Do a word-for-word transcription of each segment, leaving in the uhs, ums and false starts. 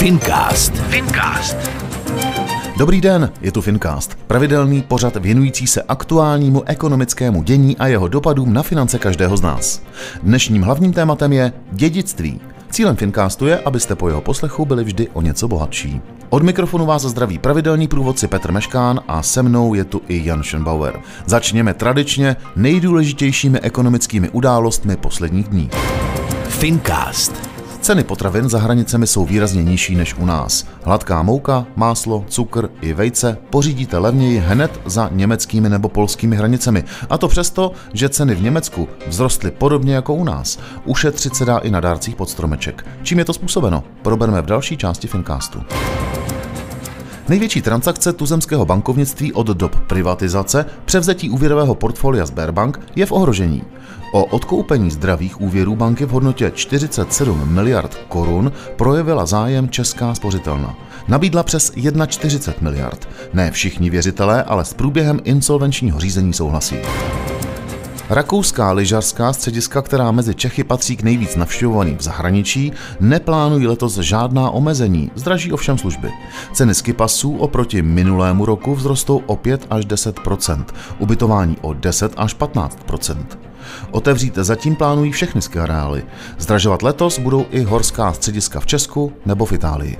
Fincast. Fincast. Dobrý den, je tu Fincast, pravidelný pořad věnující se aktuálnímu ekonomickému dění a jeho dopadům na finance každého z nás. Dnešním hlavním tématem je dědictví. Cílem Fincastu je, abyste po jeho poslechu byli vždy o něco bohatší. Od mikrofonu vás zdraví pravidelný průvodci Petr Meškán a se mnou je tu i Jan Schönbauer. Začněme tradičně nejdůležitějšími ekonomickými událostmi posledních dní. Fincast. Ceny potravin za hranicemi jsou výrazně nižší než u nás. Hladká mouka, máslo, cukr i vejce pořídíte levněji hned za německými nebo polskými hranicemi. A to přesto, že ceny v Německu vzrostly podobně jako u nás. Ušetřit se dá i na dárcích pod stromeček. Čím je to způsobeno? Probereme v další části Fincastu. Největší transakce tuzemského bankovnictví od dob privatizace, převzetí úvěrového portfolia Sberbank, je v ohrožení. O odkoupení zdravých úvěrů banky v hodnotě čtyřicet sedm miliard korun projevila zájem Česká spořitelna. Nabídla přes čtyřicet jedna miliard. Ne všichni věřitelé, ale s průběhem insolvenčního řízení souhlasí. Rakouská lyžařská střediska, která mezi Čechy patří k nejvíc navštěvovaným v zahraničí, neplánují letos žádná omezení, zdraží ovšem služby. Ceny skipasů oproti minulému roku vzrostou o pět až deset procent, ubytování o deset až patnáct procent. Otevřít zatím plánují všechny ski areály. Zdražovat letos budou i horská střediska v Česku nebo v Itálii.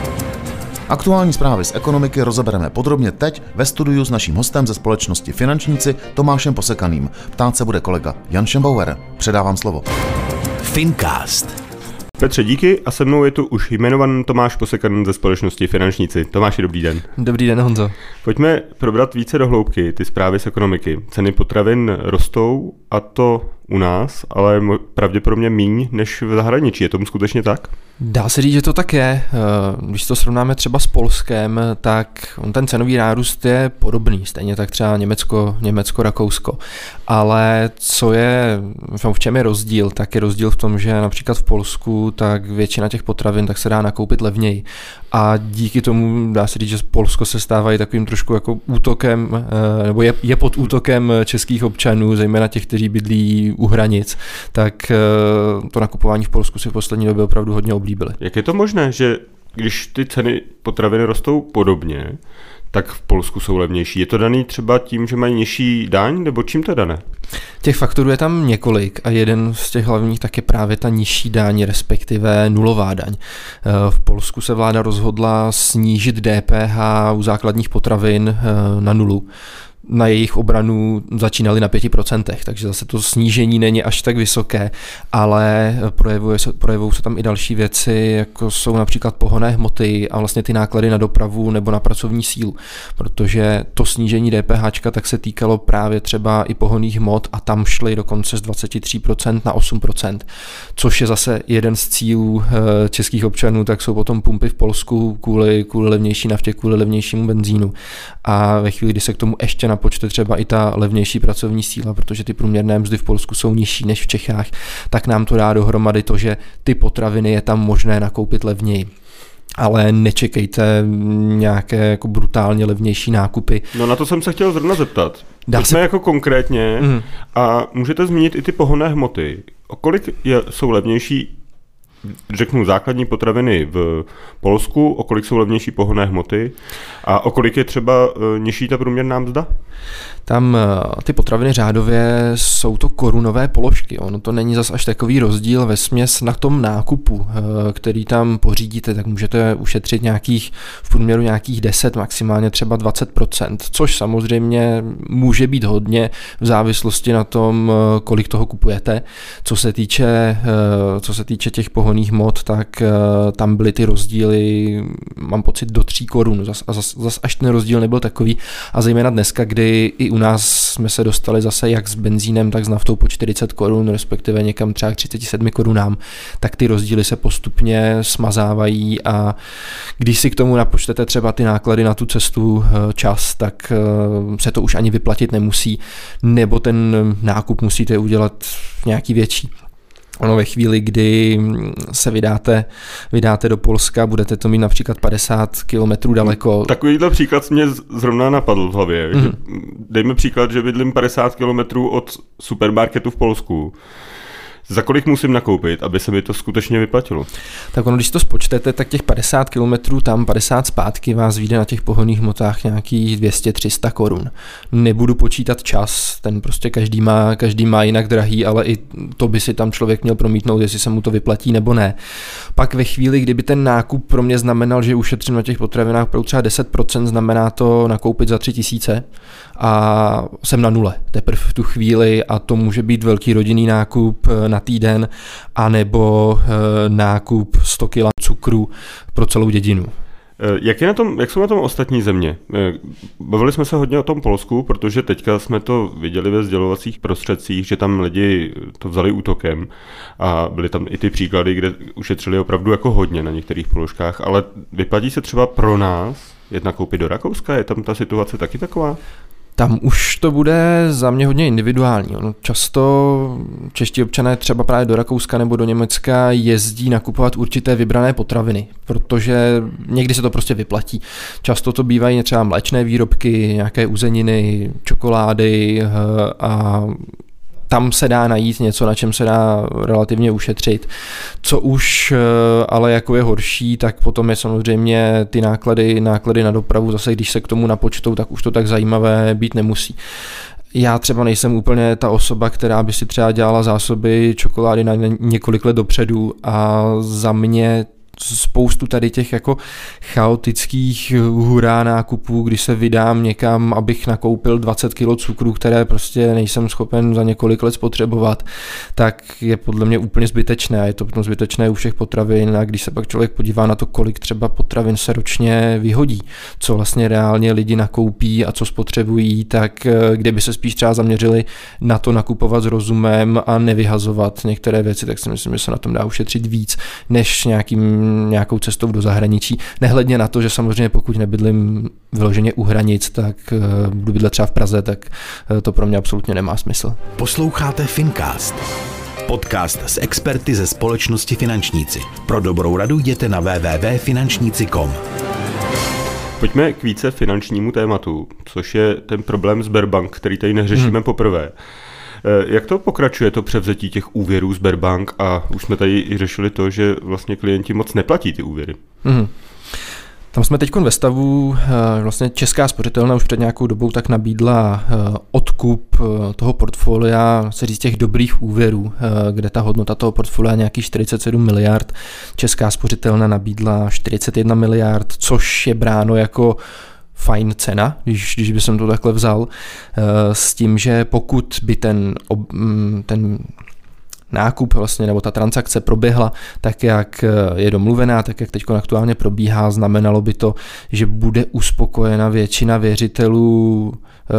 Aktuální zprávy z ekonomiky rozebereme podrobně teď ve studiu s naším hostem ze společnosti Finančníci Tomášem Posekaným. Ptát se bude kolega Jan Schönbauer. Předávám slovo. Fincast. Petře, díky a se mnou je tu už jmenovaný Tomáš Posekaný ze společnosti Finančníci. Tomáši, dobrý den. Dobrý den, Honzo. Pojďme probrat více do hloubky ty zprávy z ekonomiky. Ceny potravin rostou, a to u nás, ale pravděpodobně míň než v zahraničí. Je tomu skutečně tak? Dá se říct, že to tak je. Když to srovnáme třeba s Polskem, tak ten cenový nárůst je podobný, stejně tak třeba Německo, Německo, Rakousko. Ale co je, v čem je rozdíl, tak je rozdíl v tom, že například v Polsku tak většina těch potravin tak se dá nakoupit levněji. A díky tomu dá se říct, že Polsko se stává takovým trošku jako útokem, nebo je, je pod útokem českých občanů, zejména těch, kteří bydlí u hranic, tak to nakupování v Polsku si v poslední době opravdu hodně oblíbili. Jak je to možné, že když ty ceny potravin rostou podobně, tak v Polsku jsou levnější? Je to daný třeba tím, že mají nižší daň, nebo čím to je dané? Těch faktorů je tam několik a jeden z těch hlavních tak je právě ta nižší daň, respektive nulová daň. V Polsku se vláda rozhodla snížit D P H u základních potravin na nulu. Na jejich obranu začínali na pěti procentech, takže zase to snížení není až tak vysoké, ale projevuje se, projevují se tam i další věci, jako jsou například pohonné hmoty a vlastně ty náklady na dopravu nebo na pracovní sílu, protože to snížení D P H tak se týkalo právě třeba i pohonných hmot a tam šly dokonce z dvacet tři procent na osm procent, což je zase jeden z cílů českých občanů, tak jsou potom pumpy v Polsku kvůli, kvůli levnější naftě, kvůli levnějšímu benzínu. A ve chvíli, kdy se k tomu ještě napočte třeba i ta levnější pracovní síla, protože ty průměrné mzdy v Polsku jsou nižší než v Čechách, tak nám to dá dohromady to, že ty potraviny je tam možné nakoupit levněji. Ale nečekejte nějaké jako brutálně levnější nákupy. No na to jsem se chtěl zrovna zeptat. Dá se... jako konkrétně mm. a můžete zmínit i ty pohonné hmoty. O kolik je, jsou levnější, řeknu, základní potraviny v Polsku, o kolik jsou levnější pohonné hmoty a o kolik je třeba nižší ta průměrná mzda? Tam ty potraviny řádově jsou to korunové položky. Ono to není zas až takový rozdíl vesměs na tom nákupu, který tam pořídíte, tak můžete ušetřit nějakých, v průměru nějakých deset, maximálně třeba dvacet procent, což samozřejmě může být hodně v závislosti na tom, kolik toho kupujete. Co se týče, co se týče těch pohonných hmot, tak tam byly ty rozdíly, mám pocit, do tří korun. Zas, a zas, zas až ten rozdíl nebyl takový. A zejména dneska, kdy i u nás jsme se dostali zase jak s benzínem, tak s naftou po čtyřicet korun, respektive někam třeba k třicet sedm korunám, tak ty rozdíly se postupně smazávají a když si k tomu napočtete třeba ty náklady na tu cestu čas, tak se to už ani vyplatit nemusí, nebo ten nákup musíte udělat nějaký větší. Ono ve chvíli, kdy se vydáte, vydáte do Polska, budete to mít například padesát kilometrů daleko. Takovýhle příklad mě zrovna napadl v hlavě. Mm. Že dejme příklad, že bydlím padesát kilometrů od supermarketu v Polsku. Za kolik musím nakoupit, aby se mi to skutečně vyplatilo? Tak ono, když to spočtete, tak těch padesát kilometrů tam, padesát zpátky vás vyjde na těch pohonných hmotách nějakých dvě stě tři sta korun. Nebudu počítat čas, ten prostě každý má, každý má jinak drahý, ale i to by si tam člověk měl promítnout, jestli se mu to vyplatí nebo ne. Pak ve chvíli, kdyby ten nákup pro mě znamenal, že ušetřím na těch potravinách pro třeba deset procent, znamená to nakoupit za tři tisíce a jsem na nule teprve v tu chvíli a to může být velký rodinný nákup na týden anebo nákup sto kilo cukru pro celou dědinu. Jak, je na tom, jak jsou na tom ostatní země? Bavili jsme se hodně o tom Polsku, protože teďka jsme to viděli ve sdělovacích prostředcích, že tam lidi to vzali útokem a byly tam i ty příklady, kde ušetřili opravdu jako hodně na některých položkách, ale vyplatí se třeba pro nás jet nakoupit do Rakouska? Je tam ta situace taky taková? Tam už to bude za mě hodně individuální. Ono často čeští občané třeba právě do Rakouska nebo do Německa jezdí nakupovat určité vybrané potraviny, protože někdy se to prostě vyplatí. Často to bývají třeba mléčné výrobky, nějaké uzeniny, čokolády a tam se dá najít něco, na čem se dá relativně ušetřit. Co už ale jako je horší, tak potom je samozřejmě ty náklady, náklady na dopravu, zase když se k tomu napočtou, tak už to tak zajímavé být nemusí. Já třeba nejsem úplně ta osoba, která by si třeba dělala zásoby čokolády na několik let dopředu a za mě spoustu tady těch jako chaotických hurá nákupů, když se vydám někam, abych nakoupil dvacet kilo cukru, které prostě nejsem schopen za několik let spotřebovat, tak je podle mě úplně zbytečné. Je to potom zbytečné u všech potravin a když se pak člověk podívá na to, kolik třeba potravin se ročně vyhodí, co vlastně reálně lidi nakoupí a co spotřebují, tak kdyby se spíš třeba zaměřili na to nakupovat s rozumem a nevyhazovat některé věci, tak si myslím, že se na tom dá ušetřit víc, než nějakým nějakou cestou do zahraničí. Nehledně na to, že samozřejmě pokud nebydlím vyloženě u hranic, tak budu bydlet třeba v Praze, tak to pro mě absolutně nemá smysl. Posloucháte Fincast. Podcast s experty ze společnosti Finančníci. Pro dobrou radu jděte na w w w tečka finančníci tečka com. Pojďme k více finančnímu tématu, což je ten problém Sberbank, který tady neřešíme hmm. poprvé. Jak to pokračuje, to převzetí těch úvěrů Sberbank a už jsme tady i řešili to, že vlastně klienti moc neplatí ty úvěry. Mm. Tam jsme teď ve stavu, vlastně Česká spořitelna už před nějakou dobou tak nabídla odkup toho portfolia, se říct těch dobrých úvěrů, kde ta hodnota toho portfolia nějakých čtyřicet sedm miliard. Česká spořitelna nabídla čtyřicet jedna miliard, což je bráno jako fajn cena, když, když by jsem to takhle vzal, s tím, že pokud by ten, ten nákup vlastně, nebo ta transakce proběhla tak, jak je domluvená, tak, jak teď aktuálně probíhá, znamenalo by to, že bude uspokojena většina věřitelů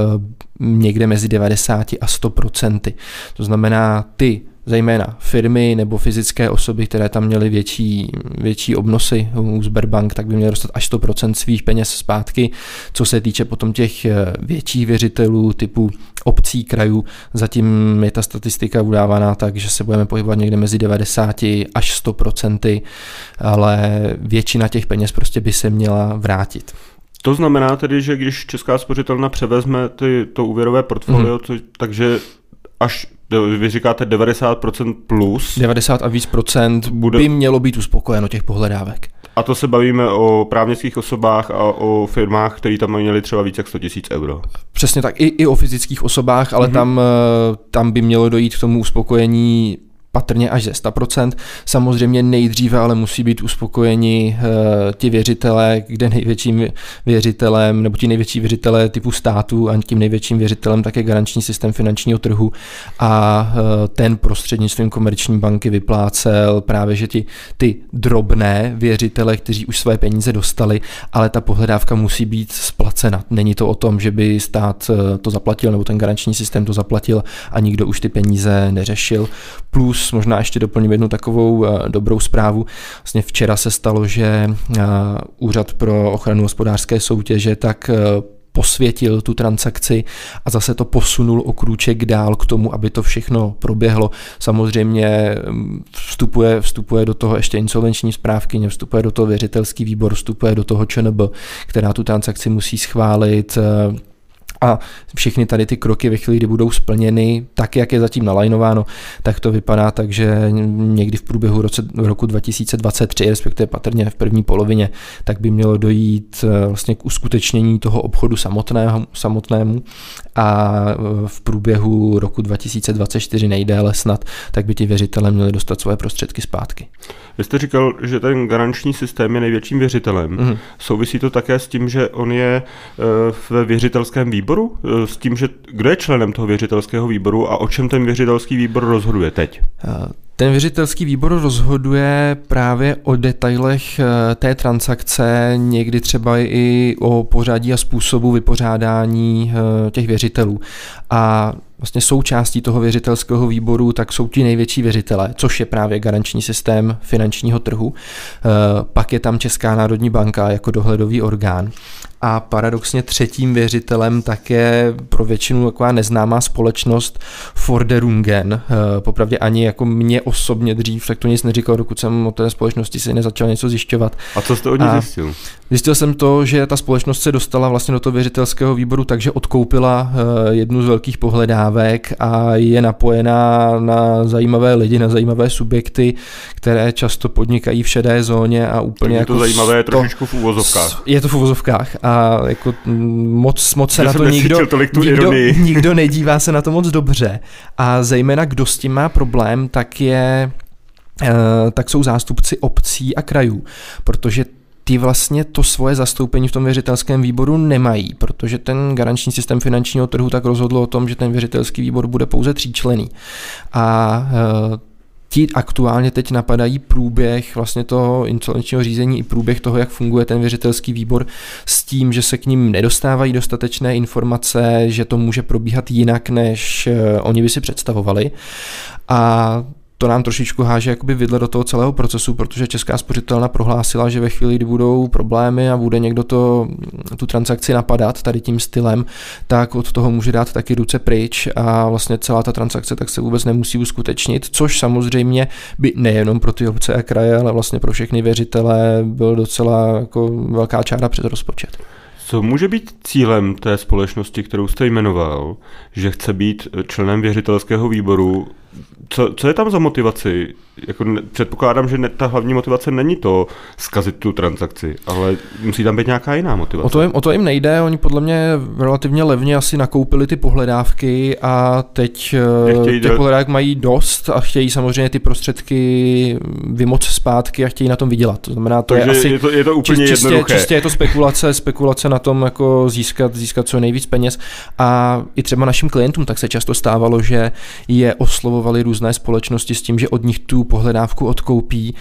někde mezi devadesát a sto procenty. To znamená, ty zejména firmy nebo fyzické osoby, které tam měly větší, větší obnosy u Sberbank, tak by měly dostat až sto procent svých peněz zpátky. Co se týče potom těch větších věřitelů typu obcí, krajů, zatím je ta statistika udávaná tak, že se budeme pohybovat někde mezi devadesát až sto procent, ale většina těch peněz prostě by se měla vrátit. To znamená tedy, že když Česká spořitelna převezme ty, to úvěrové portfolio, mm. to, takže až vy říkáte devadesát procent plus. devadesát a víc procent bude... by mělo být uspokojeno těch pohledávek. A to se bavíme o právnických osobách a o firmách, které tam měly třeba více jak sto tisíc euro. Přesně tak, i, i o fyzických osobách, ale mm-hmm. tam, tam by mělo dojít k tomu uspokojení patrně až ze sto procent. Samozřejmě nejdříve ale musí být uspokojeni uh, ti věřitelé, kde největším věřitelem, nebo ti největší věřitelé typu státu a tím největším věřitelem také garanční systém finančního trhu a uh, ten prostřednictvím komerční banky vyplácel právě, že ti ty drobné věřitele, kteří už své peníze dostali, ale ta pohledávka musí být splacena. Není to o tom, že by stát to zaplatil, nebo ten garanční systém to zaplatil a nikdo už ty peníze neřešil. Plus možná ještě doplním jednu takovou uh, dobrou zprávu. Vlastně včera se stalo, že uh, Úřad pro ochranu hospodářské soutěže tak uh, posvětil tu transakci a zase to posunul o krůček dál k tomu, aby to všechno proběhlo. Samozřejmě vstupuje, vstupuje do toho ještě insolvenční správkyně, vstupuje do toho věřitelský výbor, vstupuje do toho ČNB, která tu transakci musí schválit. A všechny tady ty kroky ve chvíli, kdy budou splněny tak, jak je zatím nalajnováno, tak to vypadá tak, že někdy v průběhu roce, roku dva tisíce dvacet tři, respektive patrně v první polovině, tak by mělo dojít vlastně k uskutečnění toho obchodu samotného, samotnému a v průběhu roku dva tisíce dvacet čtyři nejdéle snad, tak by ti věřitelé měli dostat svoje prostředky zpátky. Vy jste říkal, že ten garanční systém je největším věřitelem. Mm. Souvisí to také s tím, že on je ve věřitelském výboru? S tím, že kdo je členem toho věřitelského výboru a o čem ten věřitelský výbor rozhoduje teď? Ten věřitelský výbor rozhoduje právě o detailech té transakce, někdy třeba i o pořadí a způsobu vypořádání těch věřitelů. A vlastně součástí toho věřitelského výboru tak jsou ti největší věřitelé, což je právě garanční systém finančního trhu. Pak je tam Česká národní banka jako dohledový orgán. A paradoxně třetím věřitelem také pro většinu taková neznámá společnost Forderungen. Popravdě ani jako mě osobně dřív, tak to nic neříkal, dokud jsem o té společnosti si nezačal něco zjišťovat. A co jste od ní zjistil? Zjistil jsem to, že ta společnost se dostala vlastně do toho věřitelského výboru, takže odkoupila jednu z velkých pohledávek a je napojená na zajímavé lidi, na zajímavé subjekty, které často podnikají v šedé zóně a úplně tak jako je to zajímavé je sto... trošičku v uvozovkách. Je to v uvozovkách a jako moc, moc se já na to nikdo, nikdo, nikdo nedívá se na to moc dobře. A zejména kdo s tím má problém, tak je tak jsou zástupci obcí a krajů, protože ty vlastně to svoje zastoupení v tom věřitelském výboru nemají, protože ten garanční systém finančního trhu tak rozhodl o tom, že ten věřitelský výbor bude pouze tříčlenný. A ti aktuálně teď napadají průběh vlastně toho insolvenčního řízení i průběh toho, jak funguje ten věřitelský výbor s tím, že se k ním nedostávají dostatečné informace, že to může probíhat jinak, než oni by si představovali. A to nám trošičku háže jakoby vidle do toho celého procesu, protože Česká spořitelna prohlásila, že ve chvíli, kdy budou problémy a bude někdo to, tu transakci napadat tady tím stylem, tak od toho může dát taky ruce pryč a vlastně celá ta transakce tak se vůbec nemusí uskutečnit, což samozřejmě by nejenom pro ty obce a kraje, ale vlastně pro všechny věřitele byl docela jako velká čára přes rozpočet. Co může být cílem té společnosti, kterou jste jmenoval, že chce být členem věřitelského výboru? Co, co je tam za motivaci? Jako ne, předpokládám, že ne, ta hlavní motivace není to zkazit tu transakci, ale musí tam být nějaká jiná motivace. O to jim, o to jim nejde, oni podle mě relativně levně asi nakoupili ty pohledávky a teď těch dělat... pohledávek mají dost a chtějí samozřejmě ty prostředky vymoct zpátky a chtějí na tom vydělat. To znamená, to Takže je asi je to, je to úplně čistě, jednoduché. Čistě je to spekulace, spekulace na tom jako získat, získat co nejvíc peněz a i třeba našim klientům tak se často stávalo, že je oslovovali různé společnosti s tím, že od nich tu pohledávku odkoupí,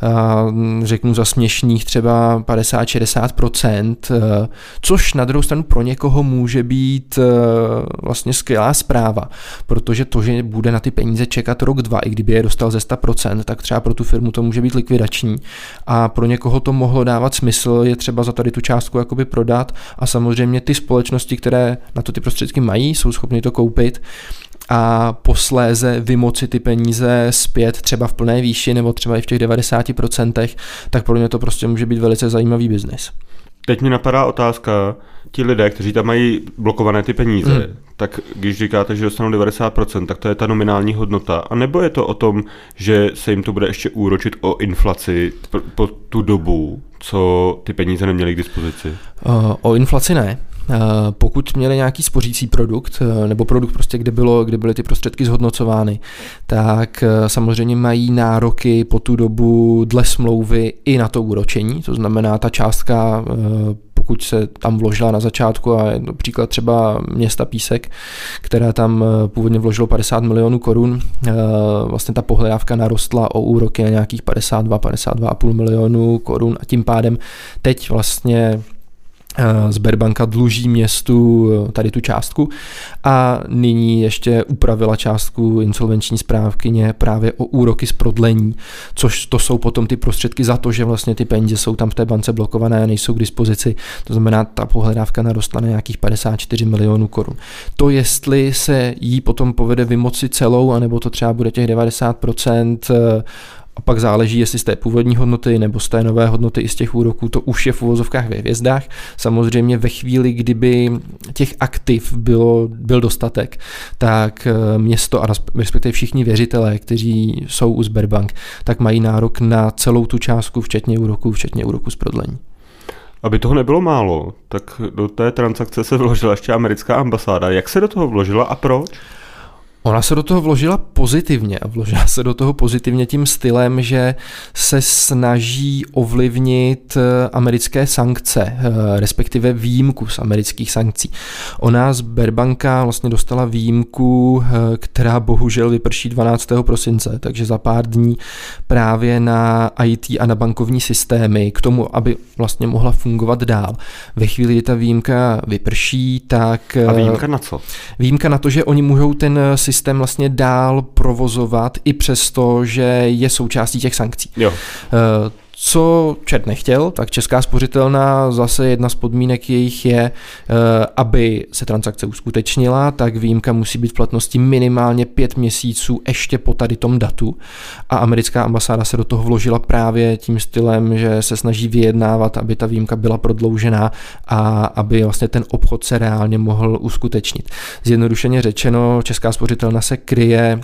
řeknu za směšných třeba padesát až šedesát procent, což na druhou stranu pro někoho může být vlastně skvělá zpráva, protože to, že bude na ty peníze čekat rok, dva, i kdyby je dostal ze sto procent, tak třeba pro tu firmu to může být likvidační a pro někoho to mohlo dávat smysl, je třeba za tady tu částku jakoby prodat a samozřejmě ty společnosti, které na to ty prostředky mají, jsou schopny to koupit a posléze vymoci ty peníze zpět třeba v plné výši nebo třeba i v těch devadesáti procentech, tak pro mě to prostě může být velice zajímavý biznis. Teď mi napadá otázka, ti lidé, kteří tam mají blokované ty peníze, hmm. tak když říkáte, že dostanou devadesát procent, tak to je ta nominální hodnota. A nebo je to o tom, že se jim to bude ještě úročit o inflaci po tu dobu, co ty peníze neměly k dispozici? O inflaci ne. Pokud měli nějaký spořící produkt, nebo produkt prostě, kde, bylo, kde byly ty prostředky zhodnocovány, tak samozřejmě mají nároky po tu dobu dle smlouvy i na to úročení, to znamená ta částka, pokud se tam vložila na začátku, a například třeba města Písek, která tam původně vložilo padesát milionů korun, vlastně ta pohledávka narostla o úroky na nějakých padesát dva, padesát dva a půl milionů korun a tím pádem teď vlastně Sberbanka dluží městu tady tu částku a nyní ještě upravila částku insolvenční správkyně právě o úroky z prodlení, což to jsou potom ty prostředky za to, že vlastně ty peníze jsou tam v té bance blokované a nejsou k dispozici. To znamená, ta pohledávka narostla na nějakých padesát čtyři milionů korun. To, jestli se jí potom povede vymoci celou, anebo to třeba bude těch devadesát procent A pak záleží, jestli z té původní hodnoty nebo z té nové hodnoty i z těch úroků, to už je v uvozovkách ve hvězdách. Samozřejmě ve chvíli, kdyby těch aktiv bylo, byl dostatek, tak město a respektive všichni věřitelé, kteří jsou u Sberbank, tak mají nárok na celou tu částku, včetně úroků, včetně úroků z prodlení. Aby toho nebylo málo, tak do té transakce se vložila ještě americká ambasáda. Jak se do toho vložila a proč? Ona se do toho vložila pozitivně a vložila se do toho pozitivně tím stylem, že se snaží ovlivnit americké sankce, respektive výjimku z amerických sankcí. Ona Sberbanka vlastně dostala výjimku, která bohužel vyprší dvanáctého prosince, takže za pár dní právě na í té a na bankovní systémy k tomu, aby vlastně mohla fungovat dál. Ve chvíli, kdy ta výjimka vyprší, tak... A výjimka na co? Výjimka na to, že oni můžou ten systém vlastně dál provozovat i přesto, že je součástí těch sankcí. Jo. Co čert nechtěl, tak Česká spořitelna, zase jedna z podmínek jejich je, aby se transakce uskutečnila, tak výjimka musí být v platnosti minimálně pět měsíců ještě po tady tom datu. A americká ambasáda se do toho vložila právě tím stylem, že se snaží vyjednávat, aby ta výjimka byla prodloužená a aby vlastně ten obchod se reálně mohl uskutečnit. Zjednodušeně řečeno, Česká spořitelna se kryje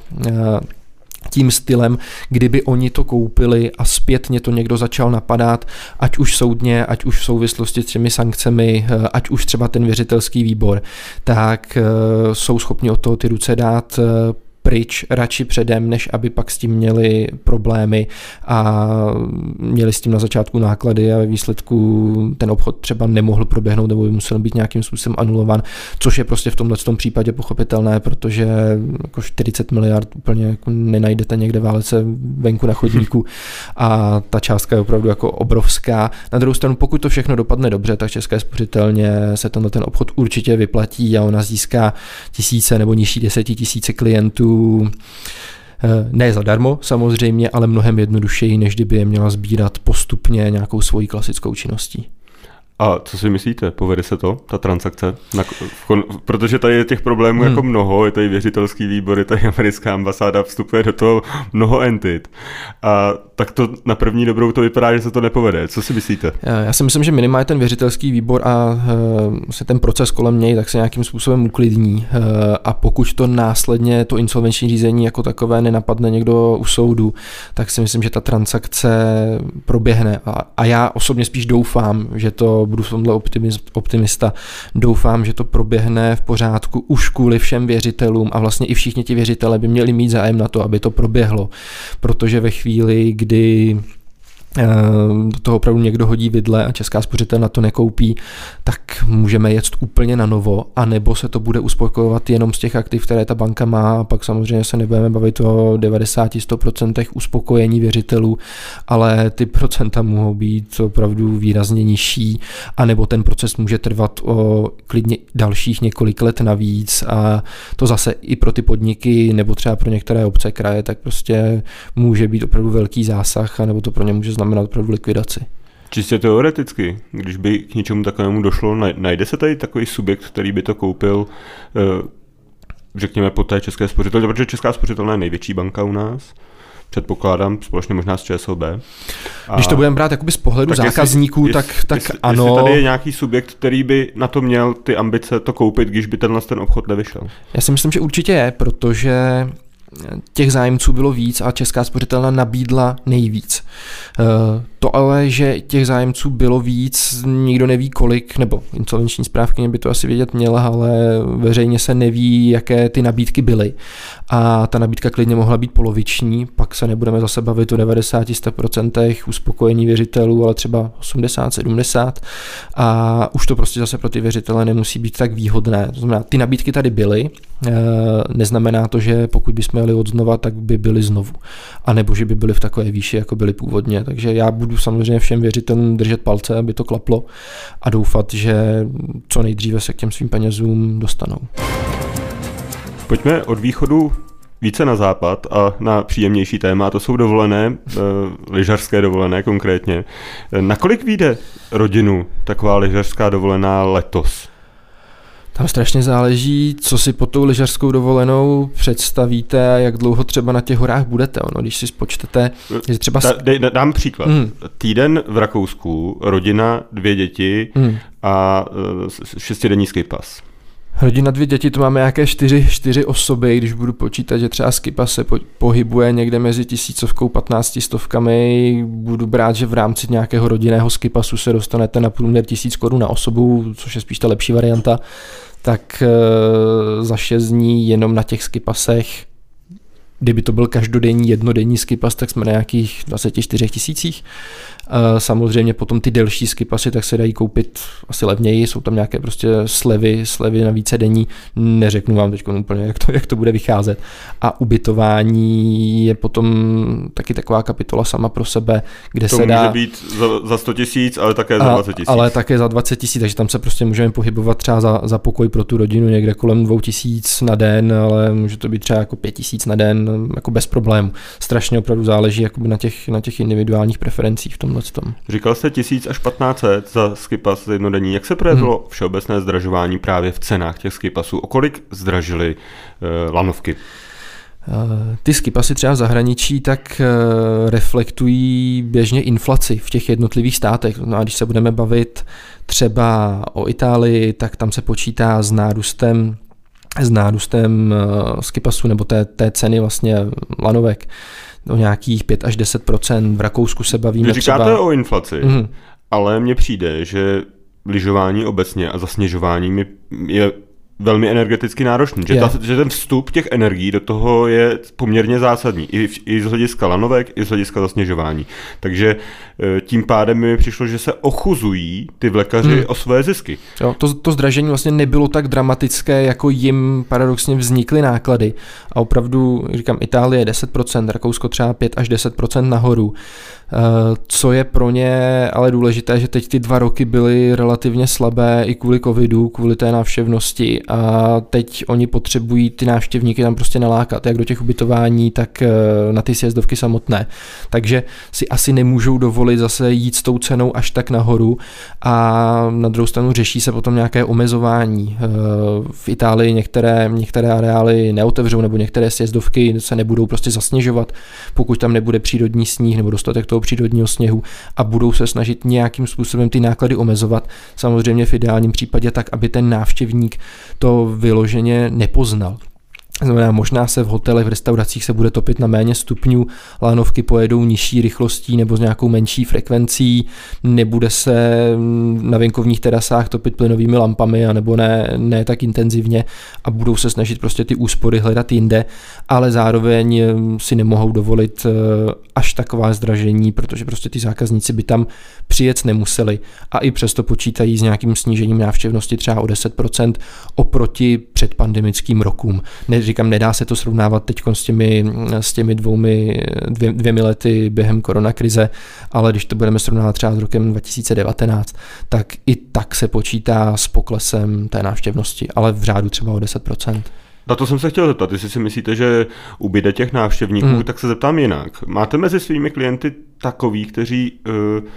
tím stylem, kdyby oni to koupili a zpětně to někdo začal napadat, ať už soudně, ať už v souvislosti s těmi sankcemi, ať už třeba ten věřitelský výbor, tak jsou schopni od toho ty ruce dát pryč radši předem, než aby pak s tím měli problémy a měli s tím na začátku náklady a ve výsledku ten obchod třeba nemohl proběhnout nebo by musel být nějakým způsobem anulovan, což je prostě v tomhle tom případě pochopitelné, protože jako čtyřicet miliard úplně jako nenajdete někde válece venku na chodníku a ta částka je opravdu jako obrovská. Na druhou stranu, pokud to všechno dopadne dobře, tak České spořitelně se tenhle ten obchod určitě vyplatí a ona získá tisíce nebo nižší desetitisíce klientů ne zadarmo samozřejmě, ale mnohem jednodušeji, než kdyby je měla sbírat postupně nějakou svojí klasickou činností. A co si myslíte, povede se to, ta transakce? Na, kon, protože tady je těch problémů hmm. jako mnoho, je tady věřitelský výbor, je tady americká ambasáda, vstupuje do toho mnoho entit. A tak to na první dobrou to vypadá, že se to nepovede. Co si myslíte? Já si myslím, že minimálně ten věřitelský výbor a uh, se ten proces kolem něj tak se nějakým způsobem uklidní. Uh, a pokud to následně, to insolvenční řízení jako takové nenapadne někdo u soudu, tak si myslím, že ta transakce proběhne. A, a já osobně spíš doufám, že to budu v tomhle optimista, doufám, že to proběhne v pořádku už kvůli všem věřitelům a vlastně i všichni ti věřitelé by měli mít zájem na to, aby to proběhlo, protože ve chvíli, kdy do toho opravdu někdo hodí vidle a Česká spořitelna to nekoupí, tak můžeme jet úplně na novo, anebo se to bude uspokojovat jenom z těch aktiv, které ta banka má, a pak samozřejmě se nebudeme bavit o devadesát až sto procent uspokojení věřitelů, ale ty procenta mohou být opravdu výrazně nižší, anebo ten proces může trvat o klidně dalších několik let navíc a to zase i pro ty podniky nebo třeba pro některé obce, kraje, tak prostě může být opravdu velký zásah, anebo to pro ně může znamenat opravdu likvidaci. Čistě teoreticky, když by k něčemu takovému došlo, najde se tady takový subjekt, který by to koupil, řekněme, po té České spořitelně, protože Česká spořitelná je největší banka u nás, předpokládám, společně možná s ČSOB. A když to budeme brát jakoby z pohledu tak zákazníků, jestli, tak, tak jestli, ano. Jestli tady je nějaký subjekt, který by na to měl ty ambice to koupit, když by tenhle ten obchod nevyšel. Já si myslím, že určitě je, protože těch zájemců bylo víc a Česká spořitelna nabídla nejvíc. To ale, že těch zájemců bylo víc, nikdo neví kolik, nebo insolvenční správkyně by to asi vědět měla, ale veřejně se neví, jaké ty nabídky byly. A ta nabídka klidně mohla být poloviční, pak se nebudeme zase bavit o devadesát až sto procent uspokojení věřitelů, ale třeba osmdesát sedmdesát a už to prostě zase pro ty věřitele nemusí být tak výhodné. To znamená, ty nabídky tady byly, neznamená to, že pokud bychom jeli od znova, tak by byly znovu. A nebo že by byly v takové výši, jako byly původně. Takže já budu samozřejmě všem věřitelům držet palce, aby to klaplo a doufat, že co nejdříve se k těm svým penězům dostanou. Pojďme od východu více na západ a na příjemnější téma, a to jsou dovolené, lyžařské dovolené konkrétně. Nakolik vyjde rodinu taková lyžařská dovolená letos? Tam strašně záleží, co si pod tou lyžařskou dovolenou představíte a jak dlouho třeba na těch horách budete. Ono, když si spočtete, že třeba... Da, dám příklad. Mm. Týden v Rakousku, rodina, dvě děti mm. a šestidenní skipas. Rodina, dvě děti, to máme nějaké čtyři, čtyři osoby, když budu počítat, že třeba skipa se po, pohybuje někde mezi tisícovkou, patnácti stovkami, budu brát, že v rámci nějakého rodinného skipasu se dostanete na průměr tisíc korun na osobu, což je spíš ta lepší varianta, tak e, za šest dní jenom na těch skipasech, kdyby to byl každodenní, jednodenní skipas, tak jsme na nějakých dvacet čtyři tisících. Samozřejmě potom ty delší skipasy tak se dají koupit asi levněji, jsou tam nějaké prostě slevy, slevy na více denní, neřeknu vám teď úplně, jak to, jak to bude vycházet. A ubytování je potom taky taková kapitola sama pro sebe, kde to se dá... To může být za, za sto tisíc, ale také za dvacet tisíc. Ale také za dvacet tisíc, takže tam se prostě můžeme pohybovat třeba za, za pokoj pro tu rodinu někde kolem dvou tisíc na den, ale může to být třeba jako pět tisíc na den, jako bez problémů. Strašně opravdu záleží jakoby na těch, na těch individuálních preferencích v tomhle tom. Říkal jste tisíc až patnáct set za skipas jednodenní. Jak se projevilo hmm. všeobecné zdražování právě v cenách těch skipasů? O kolik zdražily uh, lanovky? Ty skipasy třeba v zahraničí tak reflektují běžně inflaci v těch jednotlivých státech. No a když se budeme bavit třeba o Itálii, tak tam se počítá s nárůstem s nárůstem skipasu nebo té, té ceny vlastně lanovek o nějakých pět až deset procent. V Rakousku se bavíme Vy říkáte třeba... o inflaci, mm-hmm. ale mně přijde, že lyžování obecně a zasněžování je velmi energeticky náročný, že, ta, že ten vstup těch energií do toho je poměrně zásadní, i, i z hlediska lanovek, i z hlediska zasněžování. Takže tím pádem mi přišlo, že se ochuzují ty vlekaři hmm. o své zisky. Jo, to, to zdražení vlastně nebylo tak dramatické, jako jim paradoxně vznikly náklady. A opravdu, říkám, Itálie deset procent, Rakousko třeba pět až deset procent nahoru. Co je pro ně ale důležité, že teď ty dva roky byly relativně slabé i kvůli covidu, kvůli té návštěvnosti a teď oni potřebují ty návštěvníky tam prostě nalákat, jak do těch ubytování, tak na ty sjezdovky samotné. Takže si asi nemůžou dovolit zase jít s tou cenou až tak nahoru a na druhou stranu řeší se potom nějaké omezování. V Itálii některé, některé areály neotevřou nebo některé sjezdovky se nebudou prostě zasněžovat, pokud tam nebude přírodní sníh nebo dostatek toho přírodního sněhu a budou se snažit nějakým způsobem ty náklady omezovat. Samozřejmě v ideálním případě tak, aby ten návštěvník to vyloženě nepoznal. Znamená, možná se v hotelech, v restauracích se bude topit na méně stupňů, lanovky pojedou nižší rychlostí nebo s nějakou menší frekvencí, nebude se na venkovních terasách topit plynovými lampami, anebo ne, ne tak intenzivně a budou se snažit prostě ty úspory hledat jinde, ale zároveň si nemohou dovolit až taková zdražení, protože prostě ty zákazníci by tam přijet nemuseli a i přesto počítají s nějakým snížením návštěvnosti třeba o deset procent oproti předpandemickým rokům. Ne, říkám, nedá se to srovnávat teď s těmi, s těmi dvoumi, dvě, dvěmi lety během koronakrize, ale když to budeme srovnávat třeba s rokem dva tisíce devatenáct, tak i tak se počítá s poklesem té návštěvnosti, ale v řádu třeba o deset procent. Na to jsem se chtěl zeptat, jestli si myslíte, že ubyde těch návštěvníků, hmm. tak se zeptám jinak. Máte mezi svými klienty takový, kteří uh,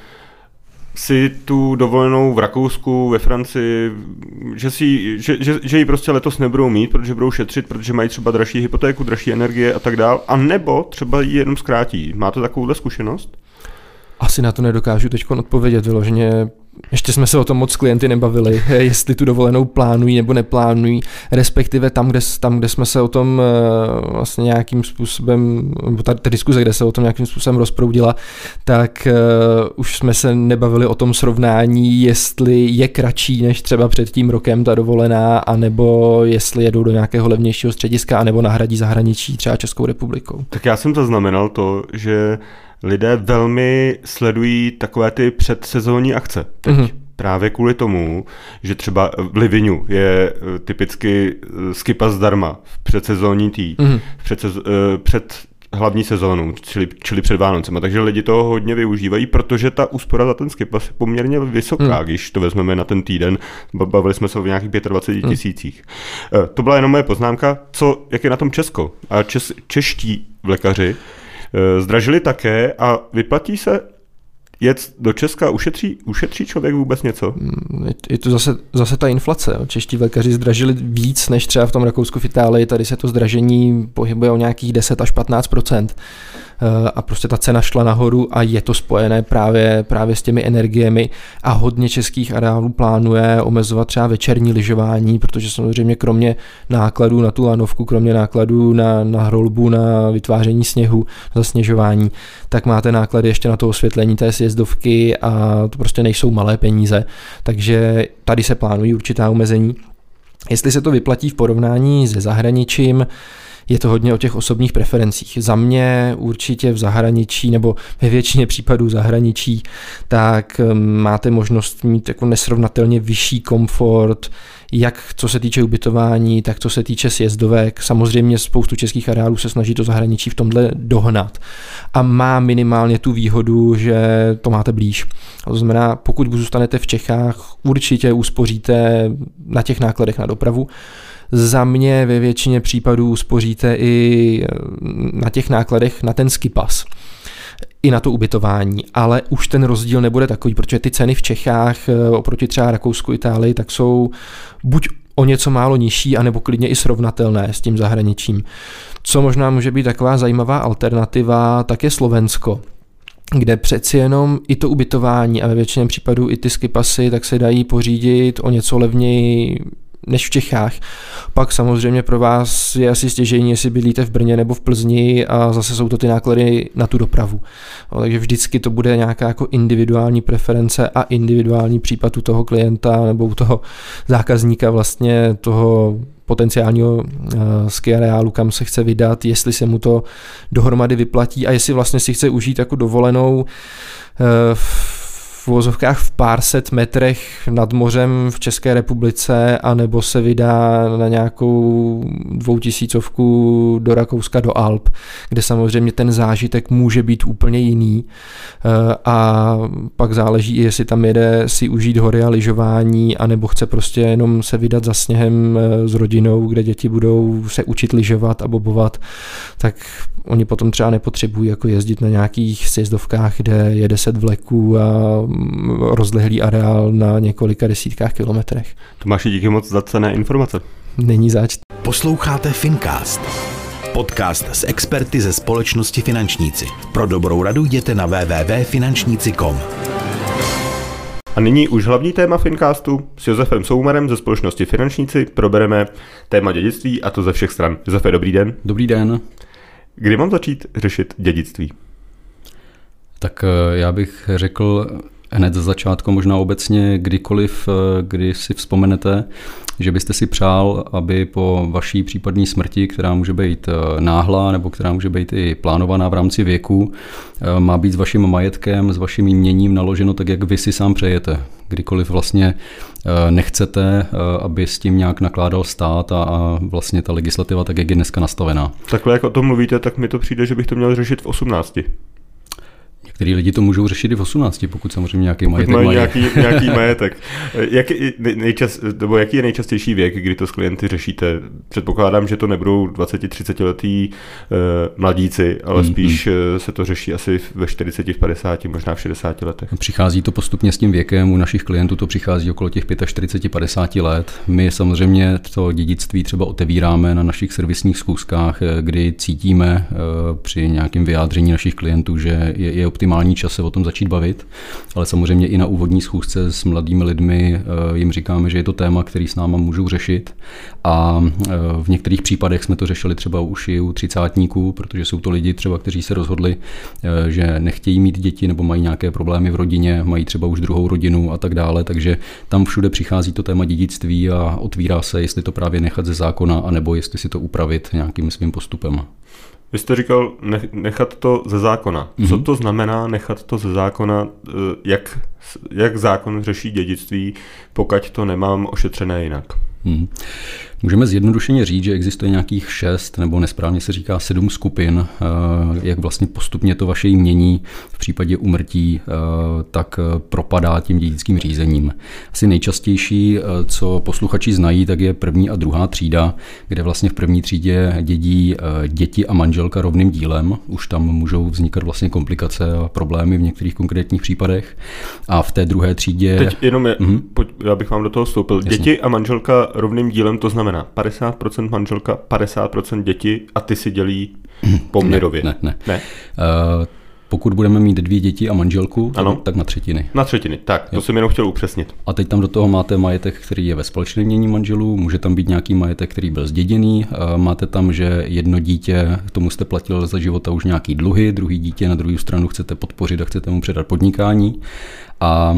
si tu dovolenou v Rakousku, ve Francii, že, si, že, že, že ji prostě letos nebudou mít, protože budou šetřit, protože mají třeba dražší hypotéku, dražší energie a tak dál, a nebo třeba ji jenom zkrátí. Máte takovouhle zkušenost? Asi na to nedokážu teď odpovědět vyloženě. Ještě jsme se o tom moc s klienty nebavili, jestli tu dovolenou plánují nebo neplánují, respektive tam, kde, tam, kde jsme se o tom vlastně nějakým způsobem, ta, ta diskuze, kde se o tom nějakým způsobem rozproudila, tak uh, už jsme se nebavili o tom srovnání, jestli je kratší než třeba před tím rokem ta dovolená, anebo jestli jedou do nějakého levnějšího střediska, anebo nahradí zahraničí třeba Českou republikou. Tak já jsem zaznamenal to, že lidé velmi sledují takové ty předsezónní akce teď. Mm-hmm. Právě kvůli tomu, že třeba v Livignu je typicky skipa zdarma v předsezónní tý, mm-hmm. před, před hlavní sezónou, čili, čili před Vánocema. Takže lidi toho hodně využívají, protože ta úspora za ten skipas je poměrně vysoká, mm. když to vezmeme na ten týden. Bavili jsme se o nějakých dvacet pět tisících. Mm. To byla jenom moje poznámka, co, jak je na tom Česko. A čes, čeští vlekaři zdražili také a vyplatí se jet do Česka, ušetří, ušetří člověk vůbec něco? Je to zase, zase ta inflace. Čeští lékaři zdražili víc než třeba v tom Rakousku, v Itálii. Tady se to zdražení pohybuje o nějakých deset až patnáct procent. A prostě ta cena šla nahoru a je to spojené právě, právě s těmi energiemi a hodně českých areálů plánuje omezovat třeba večerní lyžování, protože samozřejmě kromě nákladů na tu lanovku, kromě nákladů na, na hrolbu, na vytváření sněhu, zasněžování, tak máte náklady ještě na to osvětlení té sjezdovky a to prostě nejsou malé peníze, takže tady se plánují určitá omezení. Jestli se to vyplatí v porovnání se zahraničím, je to hodně o těch osobních preferencích. Za mě určitě v zahraničí nebo ve většině případů zahraničí, tak máte možnost mít jako nesrovnatelně vyšší komfort, jak co se týče ubytování, tak co se týče sjezdovek. Samozřejmě spoustu českých areálů se snaží to zahraničí v tomhle dohnat a má minimálně tu výhodu, že to máte blíž. To znamená, pokud zůstanete v Čechách, určitě uspoříte na těch nákladech na dopravu. Za mě ve většině případů spoříte i na těch nákladech na ten skipas, i na to ubytování, ale už ten rozdíl nebude takový, protože ty ceny v Čechách oproti třeba Rakousku, Itálii, tak jsou buď o něco málo nižší, anebo klidně i srovnatelné s tím zahraničím. Co možná může být taková zajímavá alternativa, tak je Slovensko, kde přeci jenom i to ubytování a ve většině případů i ty skipasy tak se dají pořídit o něco levněji než v Čechách. Pak samozřejmě pro vás je asi stěžejní, jestli bydlíte v Brně nebo v Plzni a zase jsou to ty náklady na tu dopravu. No, takže vždycky to bude nějaká jako individuální preference a individuální případ u toho klienta nebo u toho zákazníka vlastně toho potenciálního uh, ski areálu, kam se chce vydat, jestli se mu to dohromady vyplatí a jestli vlastně si chce užít jako dovolenou uh, v uvozovkách v pár set metrech nad mořem v České republice, anebo se vydá na nějakou dvoutisícovku do Rakouska, do Alp, kde samozřejmě ten zážitek může být úplně jiný a pak záleží, jestli tam jede si užít hory a lyžování, anebo chce prostě jenom se vydat za sněhem s rodinou, kde děti budou se učit lyžovat a bobovat, tak oni potom třeba nepotřebují jako jezdit na nějakých sjezdovkách, kde je deset vleků a rozlehlý areál na několika desítkách kilometrech. Tomáši, díky moc za cenné informace. Není zač. Posloucháte Fincast. Podcast s experty ze společnosti Finančníci. Pro dobrou radu jděte na w w w tečka finančníci tečka com. A nyní už hlavní téma Fincastu. S Josefem Soumarem ze společnosti Finančníci probereme téma dědictví, a to ze všech stran. Josefe, dobrý den. Dobrý den. Kdy mám začít řešit dědictví? Tak já bych řekl hned ze začátku, možná obecně kdykoliv, kdy si vzpomenete, že byste si přál, aby po vaší případné smrti, která může být náhlá nebo která může být i plánovaná v rámci věku, má být s vaším majetkem, s vaším jměním naloženo tak, jak vy si sám přejete. Kdykoliv vlastně nechcete, aby s tím nějak nakládal stát a vlastně ta legislativa tak, jak je dneska nastavená. Takhle, jak o tom mluvíte, tak mi to přijde, že bych to měl řešit v osmnácti. Některý lidi to můžou řešit i v osmnácti, pokud samozřejmě nějaký pokud majetek mají. mají. Nějaký, nějaký majetek. Jak, nejčas, nebo jaký je nejčastější věk, kdy to s klienty řešíte? Předpokládám, že to nebudou dvacet třicet letý uh, mladíci, ale mm-hmm. spíš uh, se to řeší asi ve čtyřiceti, v padesáti, možná v šedesáti letech. Přichází to postupně s tím věkem, u našich klientů to přichází okolo těch čtyřiceti pěti, padesáti let. My samozřejmě to dědictví třeba otevíráme na našich servisních schůzkách, kdy cítíme uh, při nějakém vyjádření našich klientů, že je, je optimální čas se o tom začít bavit, ale samozřejmě i na úvodní schůzce s mladými lidmi jim říkáme, že je to téma, který s náma můžou řešit a v některých případech jsme to řešili třeba už i u třicátníků, protože jsou to lidi třeba, kteří se rozhodli, že nechtějí mít děti nebo mají nějaké problémy v rodině, mají třeba už druhou rodinu a tak dále, takže tam všude přichází to téma dědictví a otvírá se, jestli to právě nechat ze zákona, anebo jestli si to upravit nějakým svým postupem. Vy jste říkal nechat to ze zákona. Co mm-hmm. to znamená nechat to ze zákona? Jak, jak zákon řeší dědictví, pokud to nemám ošetřené jinak? Mm. Můžeme zjednodušeně říct, že existuje nějakých šest, nebo nesprávně se říká sedm skupin, jak vlastně postupně to vaše jmění v případě úmrtí tak propadá tím dědickým řízením. Asi nejčastější, co posluchači znají, tak je první a druhá třída, kde vlastně v první třídě dědí děti a manželka rovným dílem. Už tam můžou vznikat vlastně komplikace a problémy v některých konkrétních případech. A v té druhé třídě... Teď jenom je, mm-hmm. pojď, já bych vám do toho vstoupil. Jasně. Děti a manželka rovným dílem, to znamená padesát procent manželka, padesát procent děti a ty si dělí poměrově. Ne, ne. ne. Uh, pokud budeme mít dvě děti a manželku, ano. tak na třetiny. Na třetiny, tak, to jo. jsem jenom chtěl upřesnit. A teď tam do toho máte majetek, který je ve společném jmění manželů, může tam být nějaký majetek, který byl zděděný, máte tam, že jedno dítě, tomu jste platil za života už nějaký dluhy, druhý dítě na druhou stranu chcete podpořit a chcete mu předat podnikání a,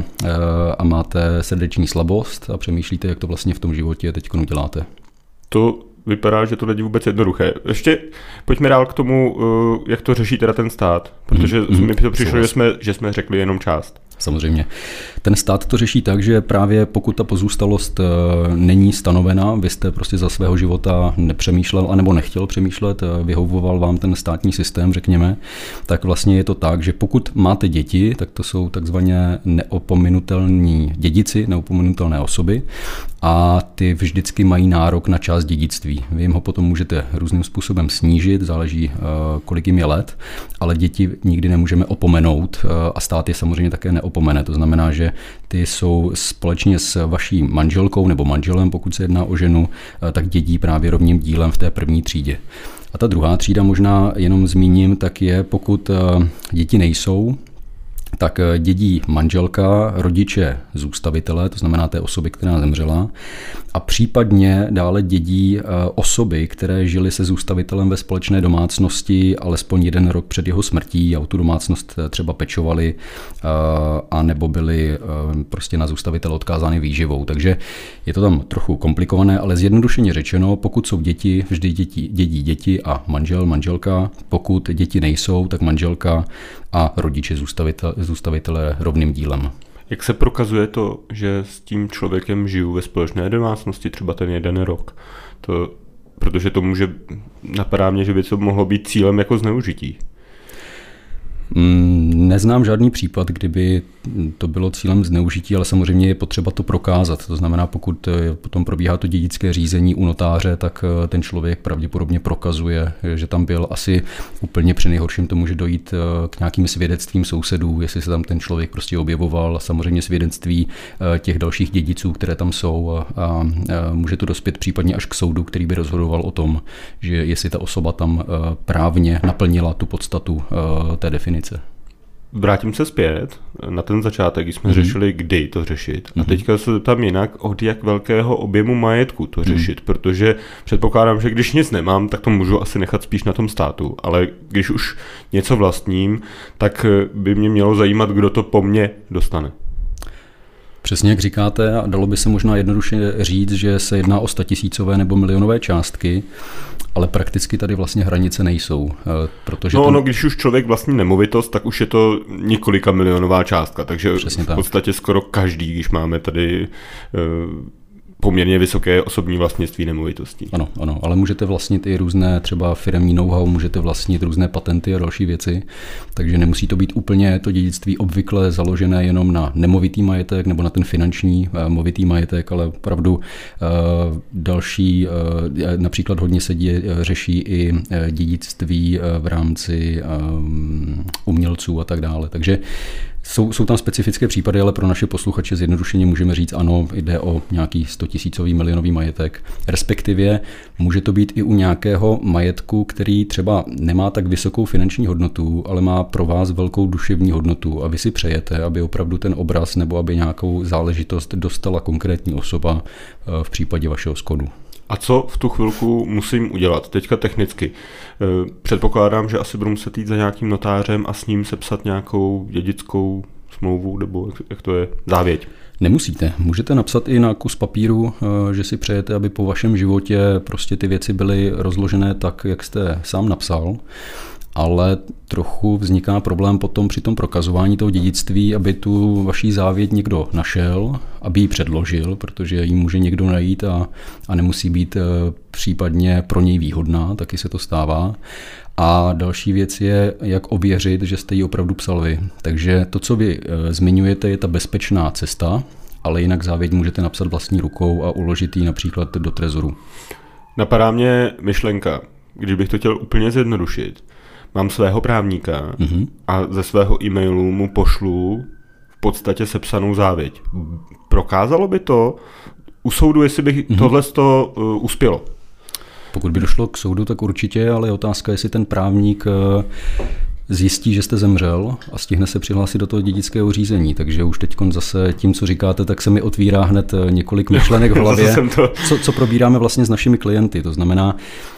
a máte srdeční slabost a přemýšlíte, jak to vlastně v tom životě teď uděláte. To vypadá, že to není vůbec jednoduché. Ještě pojďme dál k tomu, jak to řeší teda ten stát, protože mm, mi to přišlo, že jsme, že jsme řekli jenom část. Samozřejmě. Ten stát to řeší tak, že právě pokud ta pozůstalost není stanovena, vy jste prostě za svého života nepřemýšlel anebo nechtěl přemýšlet, vyhovoval vám ten státní systém, řekněme, tak vlastně je to tak, že pokud máte děti, tak to jsou takzvaně neopominutelní dědici, neopominutelné osoby a ty vždycky mají nárok na část dědictví. Vy jim ho potom můžete různým způsobem snížit, záleží, kolik jim je let, ale děti nikdy nemůžeme opomenout a stát je samozřejmě také neopomene. To znamená, že ty jsou společně s vaší manželkou nebo manželem, pokud se jedná o ženu, tak dědí právě rovným dílem v té první třídě. A ta druhá třída, možná jenom zmíním, tak je, pokud děti nejsou, tak dědí manželka, rodiče, zůstavitelé, to znamená té osoby, která zemřela, a případně dále dědí osoby, které žily se zůstavitelem ve společné domácnosti alespoň jeden rok před jeho smrtí a o tu domácnost třeba pečovali a nebo byli prostě na zůstavitele odkázány výživou. Takže je to tam trochu komplikované, ale zjednodušeně řečeno, pokud jsou děti, vždy děti, dědí děti a manžel, manželka, pokud děti nejsou, tak manželka a rodiče zůstavitel, zůstavitelé rovným dílem. Jak se prokazuje to, že s tím člověkem žiju ve společné domácnosti třeba ten jeden rok? To, protože to může, napadá mě, že by to mohlo být cílem jako zneužití. Neznám žádný případ, kdyby to bylo cílem zneužití, ale samozřejmě je potřeba to prokázat. To znamená, pokud potom probíhá to dědické řízení u notáře, tak ten člověk pravděpodobně prokazuje, že tam byl. Asi úplně při nejhorším to může dojít k nějakým svědectvím sousedů, jestli se tam ten člověk prostě objevoval. Samozřejmě svědectví těch dalších dědiců, které tam jsou, a může to dospět případně až k soudu, který by rozhodoval o tom, že jestli ta osoba tam právně naplnila tu podstatu té definice. Vrátím se zpět na ten začátek, kdy jsme mm-hmm. řešili, kdy to řešit. A teďka se tam jinak, od jak velkého objemu majetku to řešit, mm-hmm. protože předpokládám, že když nic nemám, tak to můžu asi nechat spíš na tom státu, ale když už něco vlastním, tak by mě mělo zajímat, kdo to po mně dostane. Přesně jak říkáte, a dalo by se možná jednoduše říct, že se jedná o statisícové nebo milionové částky, ale prakticky tady vlastně hranice nejsou. Protože no ten... ono, když už člověk vlastní nemovitost, tak už je to několika milionová částka, takže Přesně v tak. podstatě skoro každý, když máme tady poměrně vysoké osobní vlastnictví nemovitostí. Ano, ano, ale můžete vlastnit i různé třeba firemní know-how, můžete vlastnit různé patenty a další věci, takže nemusí to být úplně to dědictví obvykle založené jenom na nemovitý majetek nebo na ten finanční uh, movitý majetek, ale opravdu uh, další, uh, například hodně se dě, řeší i uh, dědictví uh, v rámci um, umělců a tak dále, takže Jsou, jsou tam specifické případy, ale pro naše posluchače zjednodušeně můžeme říct, ano, jde o nějaký stotisícový milionový majetek. Respektive může to být i u nějakého majetku, který třeba nemá tak vysokou finanční hodnotu, ale má pro vás velkou duševní hodnotu a vy si přejete, aby opravdu ten obraz nebo aby nějakou záležitost dostala konkrétní osoba v případě vašeho skodu. A co v tu chvilku musím udělat? Teďka technicky. Předpokládám, že asi budu muset jít za nějakým notářem a s ním sepsat nějakou dědickou smlouvu, nebo jak to je, závěť. Nemusíte. Můžete napsat i na kus papíru, že si přejete, aby po vašem životě prostě ty věci byly rozložené tak, jak jste sám napsal. ale trochu vzniká problém potom při tom prokazování toho dědictví, aby tu vaší závěť někdo našel, aby ji předložil, protože ji může někdo najít a, a nemusí být případně pro něj výhodná, taky se to stává. A další věc je, jak ověřit, že jste ji opravdu psal vy. Takže to, co vy zmiňujete, je ta bezpečná cesta, ale jinak závěť můžete napsat vlastní rukou a uložit ji například do trezoru. Napadá mě myšlenka, když bych to chtěl úplně zjednodušit. Mám svého právníka mm-hmm. a ze svého e-mailu mu pošlu v podstatě sepsanou závěť. Prokázalo by to u soudu, jestli bych mm-hmm. tohle to uh, uspělo? Pokud by došlo k soudu, tak určitě, ale je otázka, jestli ten právník zjistí, že jste zemřel a stihne se přihlásit do toho dědického řízení. Takže už teď zase tím, co říkáte, tak se mi otvírá hned několik myšlenek v hlavě, co, co probíráme vlastně s našimi klienty. To znamená,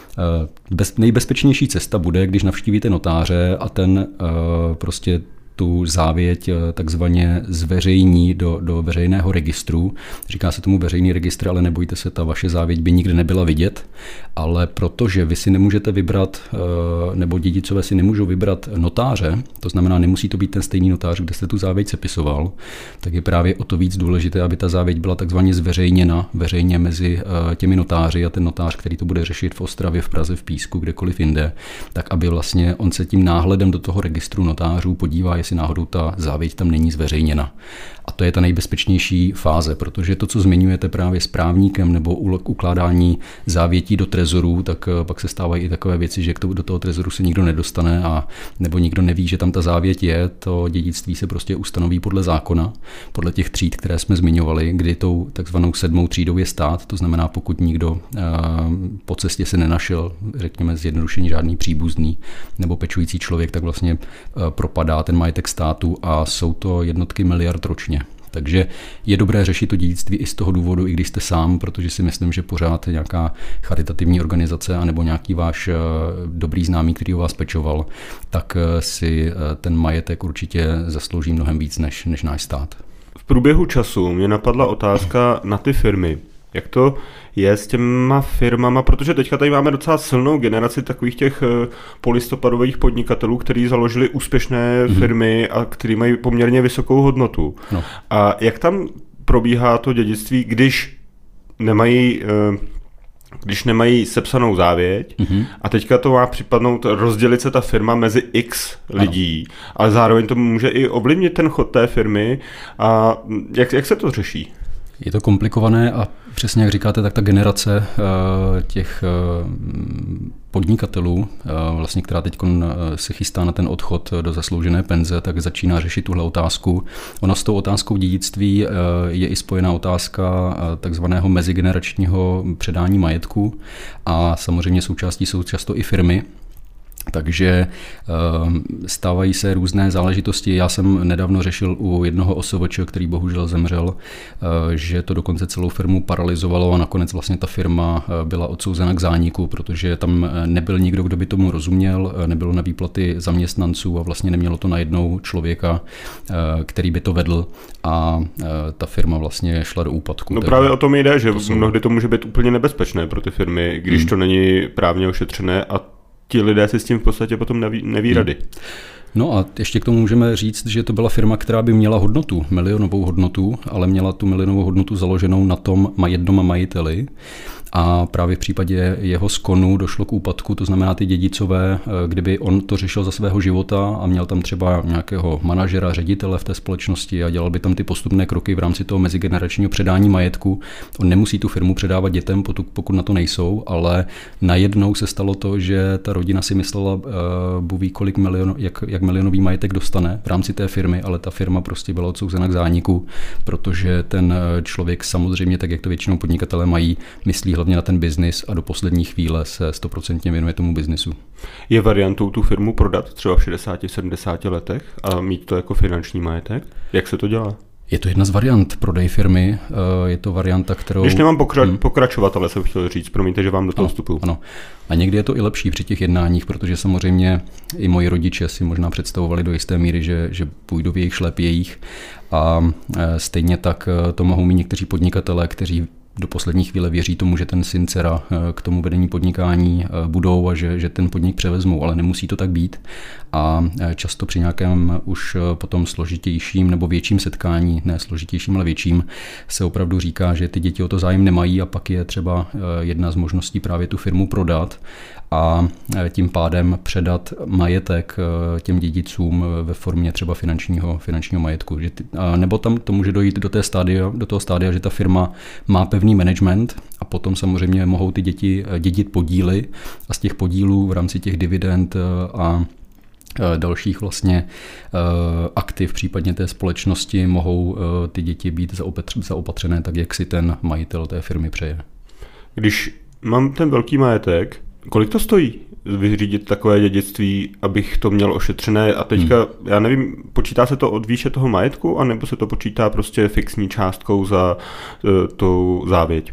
bez, nejbezpečnější cesta bude, když navštívíte notáře a ten prostě tu závěť takzvaně zveřejní do, do veřejného registru. Říká se tomu veřejný registr, ale nebojte se, ta vaše závěť by nikdy nebyla vidět, ale protože vy si nemůžete vybrat, nebo dědicové si nemůžou vybrat notáře, to znamená, nemusí to být ten stejný notář, kde jste tu závěť sepisoval, tak je právě o to víc důležité, aby ta závěť byla takzvaně zveřejněna veřejně mezi těmi notáři a ten notář, který to bude řešit v Ostravě, v Praze, v Písku, kdekoliv jinde, tak aby vlastně on se tím náhledem do toho registru notářů podívá, jestli náhodou ta závěť tam není zveřejněna. A to je ta nejbezpečnější fáze, protože to, co zmiňujete právě s právníkem nebo ukládání závětí do trezoru, tak pak se stávají i takové věci, že do toho trezoru se nikdo nedostane a nebo nikdo neví, že tam ta závěť je. To dědictví se prostě ustanoví podle zákona, podle těch tříd, které jsme zmiňovali, kdy tou takzvanou sedmou třídou je stát, to znamená, pokud nikdo po cestě se nenašel, řekněme zjednodušeně žádný příbuzný nebo pečující člověk, tak vlastně propadá ten majetek státu a jsou to jednotky miliard ročně. Takže je dobré řešit to dědictví i z toho důvodu, i když jste sám, protože si myslím, že pořád nějaká charitativní organizace anebo nějaký váš dobrý známý, který o vás pečoval, tak si ten majetek určitě zaslouží mnohem víc než, než náš stát. V průběhu času mě napadla otázka na ty firmy. Jak to je s těma firmama, protože teďka tady máme docela silnou generaci takových těch polistopadových podnikatelů, kteří založili úspěšné mm-hmm. firmy a kteří mají poměrně vysokou hodnotu. No. A jak tam probíhá to dědictví, když nemají, když nemají sepsanou závěť mm-hmm. a teďka to má připadnout, rozdělit se ta firma mezi x lidí, ano. ale zároveň to může i ovlivnit ten chod té firmy a jak, jak se to řeší? Je to komplikované a přesně jak říkáte, tak ta generace těch podnikatelů, vlastně, která teď se chystá na ten odchod do zasloužené penze, tak začíná řešit tuhle otázku. Ona s tou otázkou dědictví je i spojená otázka takzvaného mezigeneračního předání majetku a samozřejmě součástí jsou často i firmy. Takže stávají se různé záležitosti. Já jsem nedávno řešil u jednoho O S V Č, který bohužel zemřel, že to dokonce celou firmu paralyzovalo a nakonec vlastně ta firma byla odsouzena k zániku, protože tam nebyl nikdo, kdo by tomu rozuměl, nebylo na výplaty zaměstnanců a vlastně nemělo to najednou člověka, který by to vedl a ta firma vlastně šla do úpadku. No právě o tom jde, že to jsou... mnohdy to může být úplně nebezpečné pro ty firmy, když hmm. to není právně ošetřené a ti lidé si s tím v podstatě potom neví, neví hmm. rady. No a ještě k tomu můžeme říct, že to byla firma, která by měla hodnotu, milionovou hodnotu, ale měla tu milionovou hodnotu založenou na tom jednom majiteli. A právě v případě jeho skonu došlo k úpadku, to znamená ty dědicové, kdyby on to řešil za svého života a měl tam třeba nějakého manažera, ředitele v té společnosti a dělal by tam ty postupné kroky v rámci toho mezigeneračního předání majetku. On nemusí tu firmu předávat dětem, pokud na to nejsou, ale najednou se stalo to, že ta rodina si myslela, Bůh ví, kolik milion, jak, jak milionový majetek dostane v rámci té firmy, ale ta firma prostě byla odsouzena k zániku, protože ten člověk samozřejmě, tak jak to většinou podnikatelé mají, myslí hlavně na ten biznis a do poslední chvíle se stoprocentně věnuje tomu biznisu. Je variantou tu firmu prodat třeba v šedesáti sedmdesáti letech a mít to jako finanční majetek? Jak se to dělá? Je to jedna z variant prodej firmy, je to varianta, kterou... Když nemám pokra- hmm. pokračovatele, jsem chtěl říct, promiňte, že vám do toho vstupuju. Ano, a někdy je to i lepší při těch jednáních, protože samozřejmě i moji rodiče si možná představovali do jisté míry, že, že půjdu v jejich šlep jejich a stejně tak to mohou mít někteří podnikatelé, kteří do poslední chvíle věří tomu, že ten syn, dcera k tomu vedení podnikání budou a že, že ten podnik převezmou, ale nemusí to tak být. A často při nějakém už potom složitějším nebo větším setkání, ne složitějším, ale větším, se opravdu říká, že ty děti o to zájem nemají a pak je třeba jedna z možností právě tu firmu prodat a tím pádem předat majetek těm dědicům ve formě třeba finančního, finančního majetku. Že ty, nebo tam to může dojít do, té stádia, do toho stádia, že ta firma má pevný management a potom samozřejmě mohou ty děti dědit podíly a z těch podílů v rámci těch dividend a dalších vlastně aktiv, případně té společnosti, mohou ty děti být zaopatřené tak, jak si ten majitel té firmy přeje. Když mám ten velký majetek, kolik to stojí vyřídit takové dědictví, abych to měl ošetřené a teďka, hmm. já nevím, počítá se to od výše toho majetku, anebo se to počítá prostě fixní částkou za uh, tou závěť?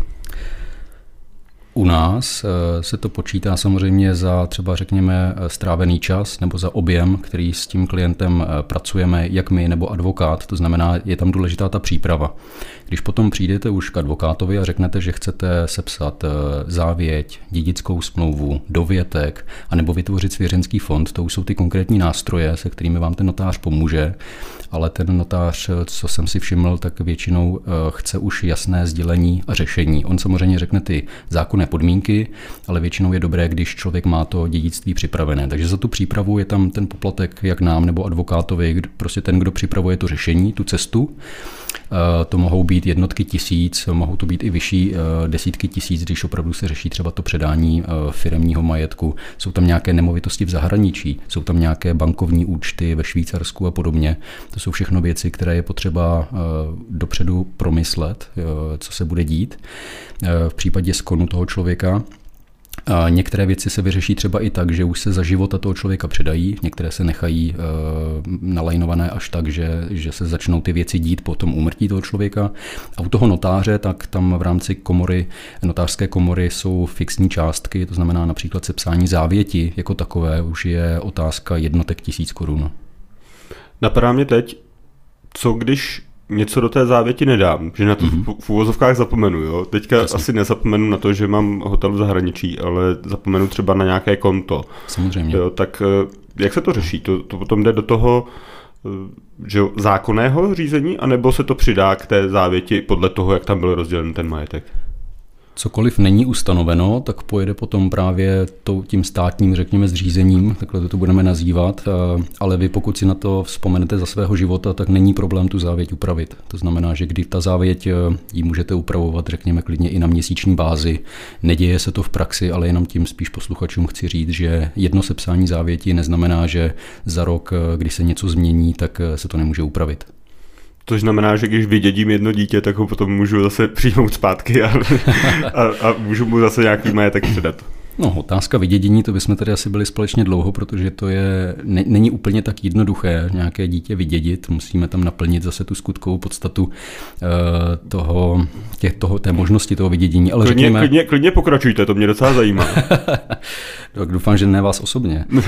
U nás se to počítá samozřejmě za třeba řekněme strávený čas nebo za objem, který s tím klientem pracujeme, jak my nebo advokát, to znamená, je tam důležitá ta příprava. Když potom přijdete už k advokátovi a řeknete, že chcete sepsat závěť, dědickou smlouvu, dovětek, anebo vytvořit svěřenský fond, to už jsou ty konkrétní nástroje, se kterými vám ten notář pomůže, ale ten notář, co jsem si všiml, tak většinou chce už jasné sdělení a řešení. On samozřejmě řekne ty zákonné podmínky, ale většinou je dobré, když člověk má to dědictví připravené. Takže za tu přípravu je tam ten poplatek jak nám nebo advokátovi, prostě ten, kdo připravuje to řešení, tu cestu. To mohou být jednotky tisíc, mohou to být i vyšší desítky tisíc, když opravdu se řeší třeba to předání firemního majetku. Jsou tam nějaké nemovitosti v zahraničí, jsou tam nějaké bankovní účty ve Švýcarsku a podobně. To jsou všechno věci, které je potřeba dopředu promyslet, co se bude dít. V případě skonu toho člověka a některé věci se vyřeší třeba i tak, že už se za života toho člověka předají, některé se nechají e, nalajnované až tak, že, že se začnou ty věci dít po tom úmrtí toho člověka. A u toho notáře, tak tam v rámci komory, notářské komory jsou fixní částky, to znamená například sepsání závěti jako takové, už je otázka jednotek tisíc korun. Napadá mě teď, co když něco do té závěti nedám, že na to mm-hmm. v úvozovkách zapomenu. Jo? Teďka Jasně. asi nezapomenu na to, že mám hotel v zahraničí, ale zapomenu třeba na nějaké konto. Samozřejmě. Jo? Tak jak se to řeší? To, to potom jde do toho že zákonného řízení, anebo se to přidá k té závěti podle toho, jak tam byl rozdělen ten majetek? Cokoliv není ustanoveno, tak pojede potom právě tím státním, řekněme, zřízením, takhle to, to budeme nazývat, ale vy pokud si na to vzpomenete za svého života, tak není problém tu závěť upravit. To znamená, že když ta závěť ji můžete upravovat, řekněme, klidně i na měsíční bázi. Neděje se to v praxi, ale jenom tím spíš posluchačům chci říct, že jedno sepsání závěti neznamená, že za rok, když se něco změní, tak se to nemůže upravit. To znamená, že když vydědím jedno dítě, tak ho potom můžu zase přijmout zpátky a, a, a můžu mu zase nějaký majetek předat. No, otázka vydědění, to bychom tady asi byli společně dlouho, protože to je, ne, není úplně tak jednoduché nějaké dítě vydědit. Musíme tam naplnit zase tu skutkovou podstatu uh, toho, těch, toho, té možnosti toho vydědění. Ale klidně, řekněme... klidně, klidně pokračujte, to mě docela zajímá. Tak doufám, že ne vás osobně. uh,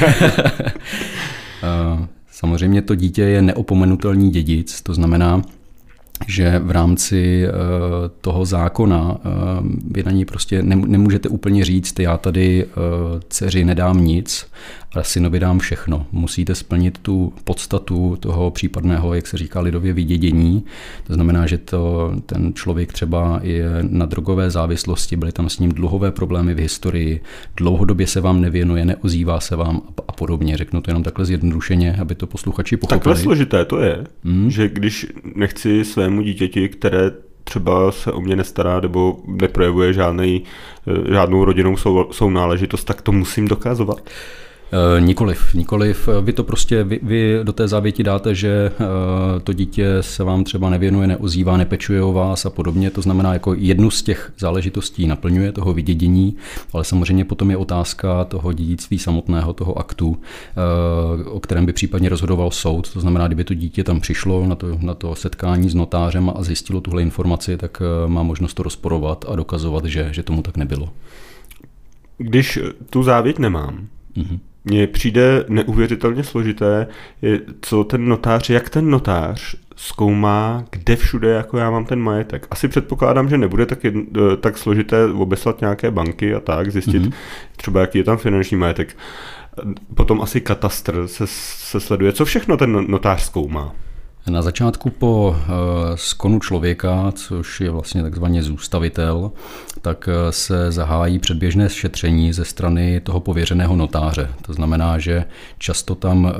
Samozřejmě to dítě je neopomenutelný dědic, to znamená, že v rámci toho zákona vy na ní prostě nemůžete úplně říct, já tady dceři nedám nic, ale synovi dám všechno. Musíte splnit tu podstatu toho případného, jak se říká lidově, vydědění. To znamená, že to, ten člověk třeba je na drogové závislosti, byly tam s ním dluhové problémy v historii, dlouhodobě se vám nevěnuje, neozývá se vám a podobně. Řeknu to jenom takhle zjednodušeně, aby to posluchači pochopili. Takhle složité to je, hmm? že když nechci svému dítěti, které třeba se o mě nestará nebo neprojevuje žádnej, žádnou rodinnou sou, sounáležitost, tak to musím dokazovat. Uh, nikoliv, nikoliv. Vy to prostě, vy, vy do té závěti dáte, že uh, to dítě se vám třeba nevěnuje, neozývá, nepečuje o vás a podobně. To znamená, jako jednu z těch záležitostí naplňuje toho vydědění, ale samozřejmě potom je otázka toho dědictví samotného, toho aktu, uh, o kterém by případně rozhodoval soud. To znamená, kdyby to dítě tam přišlo na to, na to setkání s notářem a zjistilo tuhle informaci, tak uh, má možnost to rozporovat a dokazovat, že, že tomu tak nebylo. Když tu závěť nemám, mm-hmm. mně přijde neuvěřitelně složité, je, co ten notář, jak ten notář zkoumá, kde všude jako já mám ten majetek. Asi předpokládám, že nebude tak, jedno, tak složité obeslat nějaké banky a tak, zjistit mm-hmm. třeba, jaký je tam finanční majetek. Potom asi katastr se, se sleduje. Co všechno ten notář zkoumá? Na začátku po skonu člověka, což je vlastně takzvaně zůstavitel, tak se zahájí předběžné šetření ze strany toho pověřeného notáře. To znamená, že často tam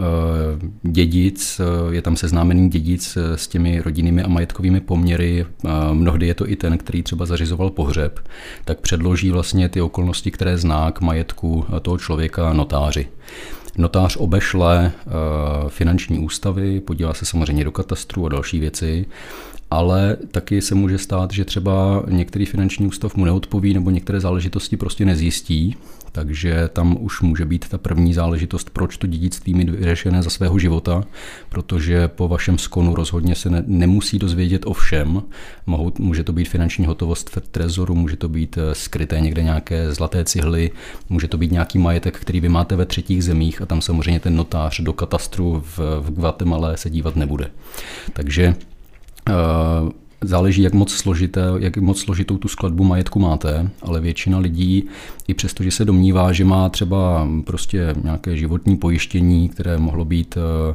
dědic, je tam seznámený dědic s těmi rodinnými a majetkovými poměry, mnohdy je to i ten, který třeba zařizoval pohřeb, tak předloží vlastně ty okolnosti, které zná k majetku toho člověka notáři. Notář obešle finanční ústavy, podívá se samozřejmě do katastru a další věci, ale taky se může stát, že třeba některý finanční ústav mu neodpoví nebo některé záležitosti prostě nezjistí, takže tam už může být ta první záležitost, proč to dědictví mít vyřešené za svého života, protože po vašem skonu rozhodně se ne, nemusí dozvědět o všem. Mohou, může to být finanční hotovost v trezoru, může to být skryté někde nějaké zlaté cihly, může to být nějaký majetek, který vy máte ve třetích zemích a tam samozřejmě ten notář do katastru v, v Guatemala se dívat nebude. Takže uh, záleží, jak moc, složité, jak moc složitou tu skladbu majetku máte, ale většina lidí, i přesto, že se domnívá, že má třeba prostě nějaké životní pojištění, které mohlo být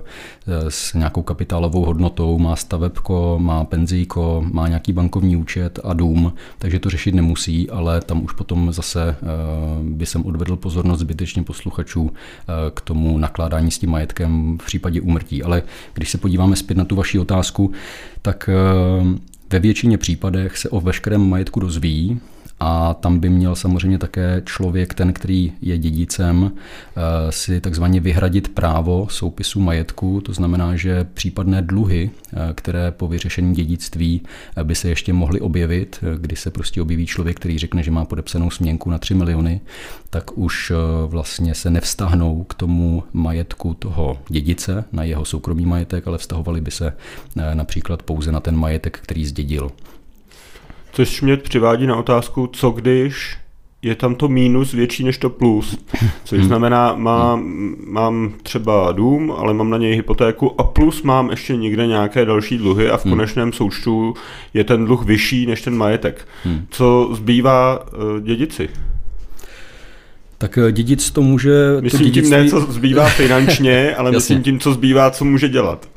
s nějakou kapitálovou hodnotou, má stavebko, má penzijko, má nějaký bankovní účet a dům, takže to řešit nemusí, ale tam už potom zase by jsem odvedl pozornost zbytečně posluchačů k tomu nakládání s tím majetkem v případě úmrtí. Ale když se podíváme zpět na tu vaši otázku, tak ve většině případech se o veškerém majetku dozví a tam by měl samozřejmě také člověk, ten, který je dědicem, si takzvaně vyhradit právo soupisu majetku. To znamená, že případné dluhy, které po vyřešení dědictví by se ještě mohly objevit, kdy se prostě objeví člověk, který řekne, že má podepsanou směnku na tři miliony, tak už vlastně se nevztahnou k tomu majetku toho dědice, na jeho soukromý majetek, ale vztahovaly by se například pouze na ten majetek, který zdědil. Což mě přivádí na otázku, co když je tam to mínus větší než to plus. Což znamená, mám, mám třeba dům, ale mám na něj hypotéku a plus mám ještě někde nějaké další dluhy a v konečném součtu je ten dluh vyšší než ten majetek. Co zbývá uh, dědici? Tak dědic to může... Myslím to dědictví... tím ne, co zbývá finančně, ale myslím tím, co zbývá, co může dělat.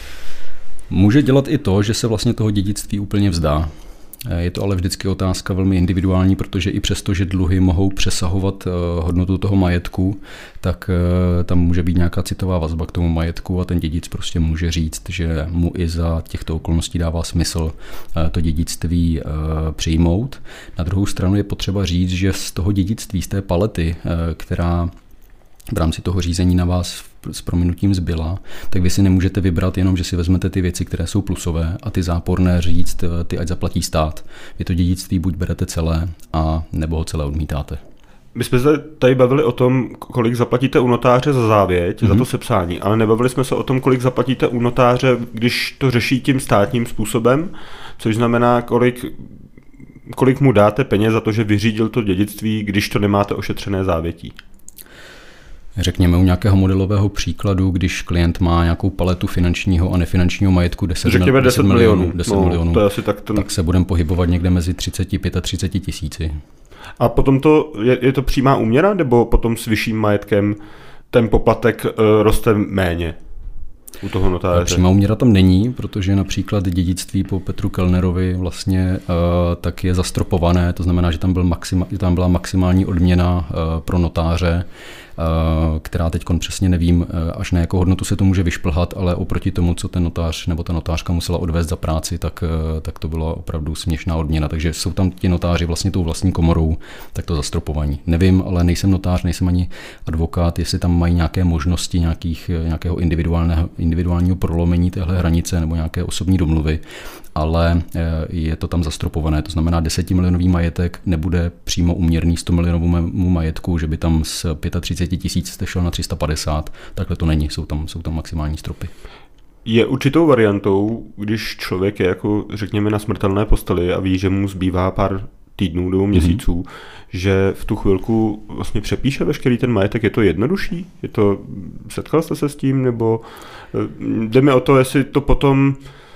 Může dělat i to, že se vlastně toho dědictví úplně vzdá. Je to ale vždycky otázka velmi individuální, protože i přesto, že dluhy mohou přesahovat hodnotu toho majetku, tak tam může být nějaká citová vazba k tomu majetku a ten dědic prostě může říct, že mu i za těchto okolností dává smysl to dědictví přijmout. Na druhou stranu je potřeba říct, že z toho dědictví, z té palety, která v rámci toho řízení na vás s prominutím zbyla, tak vy si nemůžete vybrat jenom, že si vezmete ty věci, které jsou plusové a ty záporné říct, ty ať zaplatí stát. Vy to dědictví buď berete celé, a nebo ho celé odmítáte. My jsme se tady bavili o tom, kolik zaplatíte u notáře za závěť, mm-hmm. za to sepsání, ale nebavili jsme se o tom, kolik zaplatíte u notáře, když to řeší tím státním způsobem, což znamená, kolik, kolik mu dáte peněz za to, že vyřídil to dědictví, když to nemáte ošetřené závětí. Řekněme u nějakého modelového příkladu, když klient má nějakou paletu finančního a nefinančního majetku deset, Řekněme deset milionů, deset no, milionů to je asi tak, ten... tak se budeme pohybovat někde mezi třicet až třicet pět tisíci. A potom to, je, je to přímá úměra, nebo potom s vyšším majetkem ten poplatek uh, roste méně u toho notáře? Přímá úměra tam není, protože například dědictví po Petru Kellnerovi vlastně uh, tak je zastropované, to znamená, že tam, byl maxima, tam byla maximální odměna uh, pro notáře, která teď přesně nevím, až na jakou hodnotu se to může vyšplhat, ale oproti tomu, co ten notář nebo ta notářka musela odvést za práci, tak, tak to byla opravdu směšná odměna. Takže jsou tam ti notáři vlastně tou vlastní komorou takto zastropovaní. Nevím, ale nejsem notář, nejsem ani advokát, jestli tam mají nějaké možnosti nějakých, nějakého individuálního, individuálního prolomení téhle hranice nebo nějaké osobní domluvy, ale je to tam zastropované. To znamená, desetimilionový majetek nebude přímo uměrný sto milionovému majetku, že by tam z třicet pět tisíc jste šel na tři sta padesát, takhle to není, jsou tam, jsou tam maximální stropy. Je určitou variantou, když člověk je jako, řekněme, na smrtelné posteli a ví, že mu zbývá pár týdnů nebo měsíců, mm-hmm. že v tu chvilku vlastně přepíše veškerý ten majetek. Je to jednodušší? Je to, setkal jste se s tím? Nebo jde mi o to, jestli to potom,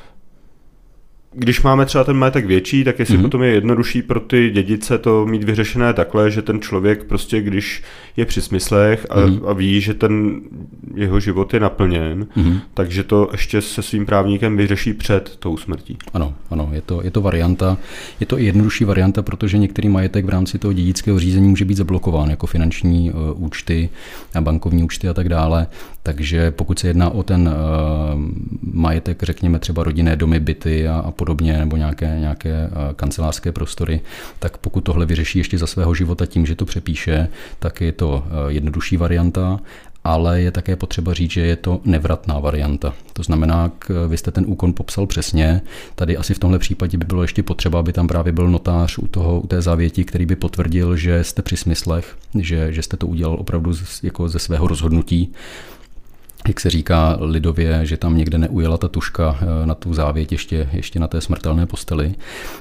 když máme třeba ten majetek větší, tak jestli mm-hmm. potom je jednodušší pro ty dědice to mít vyřešené takhle, že ten člověk prostě, když je při smyslech a, mm-hmm. a ví, že ten jeho život je naplněn, mm-hmm. takže to ještě se svým právníkem vyřeší před tou smrtí. Ano, ano, je to, je to varianta. Je to i jednodušší varianta, protože některý majetek v rámci toho dědického řízení může být zablokován, jako finanční uh, účty, bankovní účty a tak dále. Takže pokud se jedná o ten uh, majetek, řekněme třeba rodinné domy, byty a, a podobně, nebo nějaké, nějaké uh, kancelářské prostory, tak pokud tohle vyřeší ještě za svého života tím, že to přepíše, tak je to uh, jednodušší varianta. Ale je také potřeba říct, že je to nevratná varianta. To znamená, vy jste ten úkon popsal přesně. Tady asi v tomhle případě by bylo ještě potřeba, aby tam právě byl notář u, toho, u té závěti, který by potvrdil, že jste při smyslech, že, že jste to udělal opravdu z, jako ze svého rozhodnutí. Jak se říká lidově, že tam někde neujela ta tuška na tu závěť ještě, ještě na té smrtelné posteli.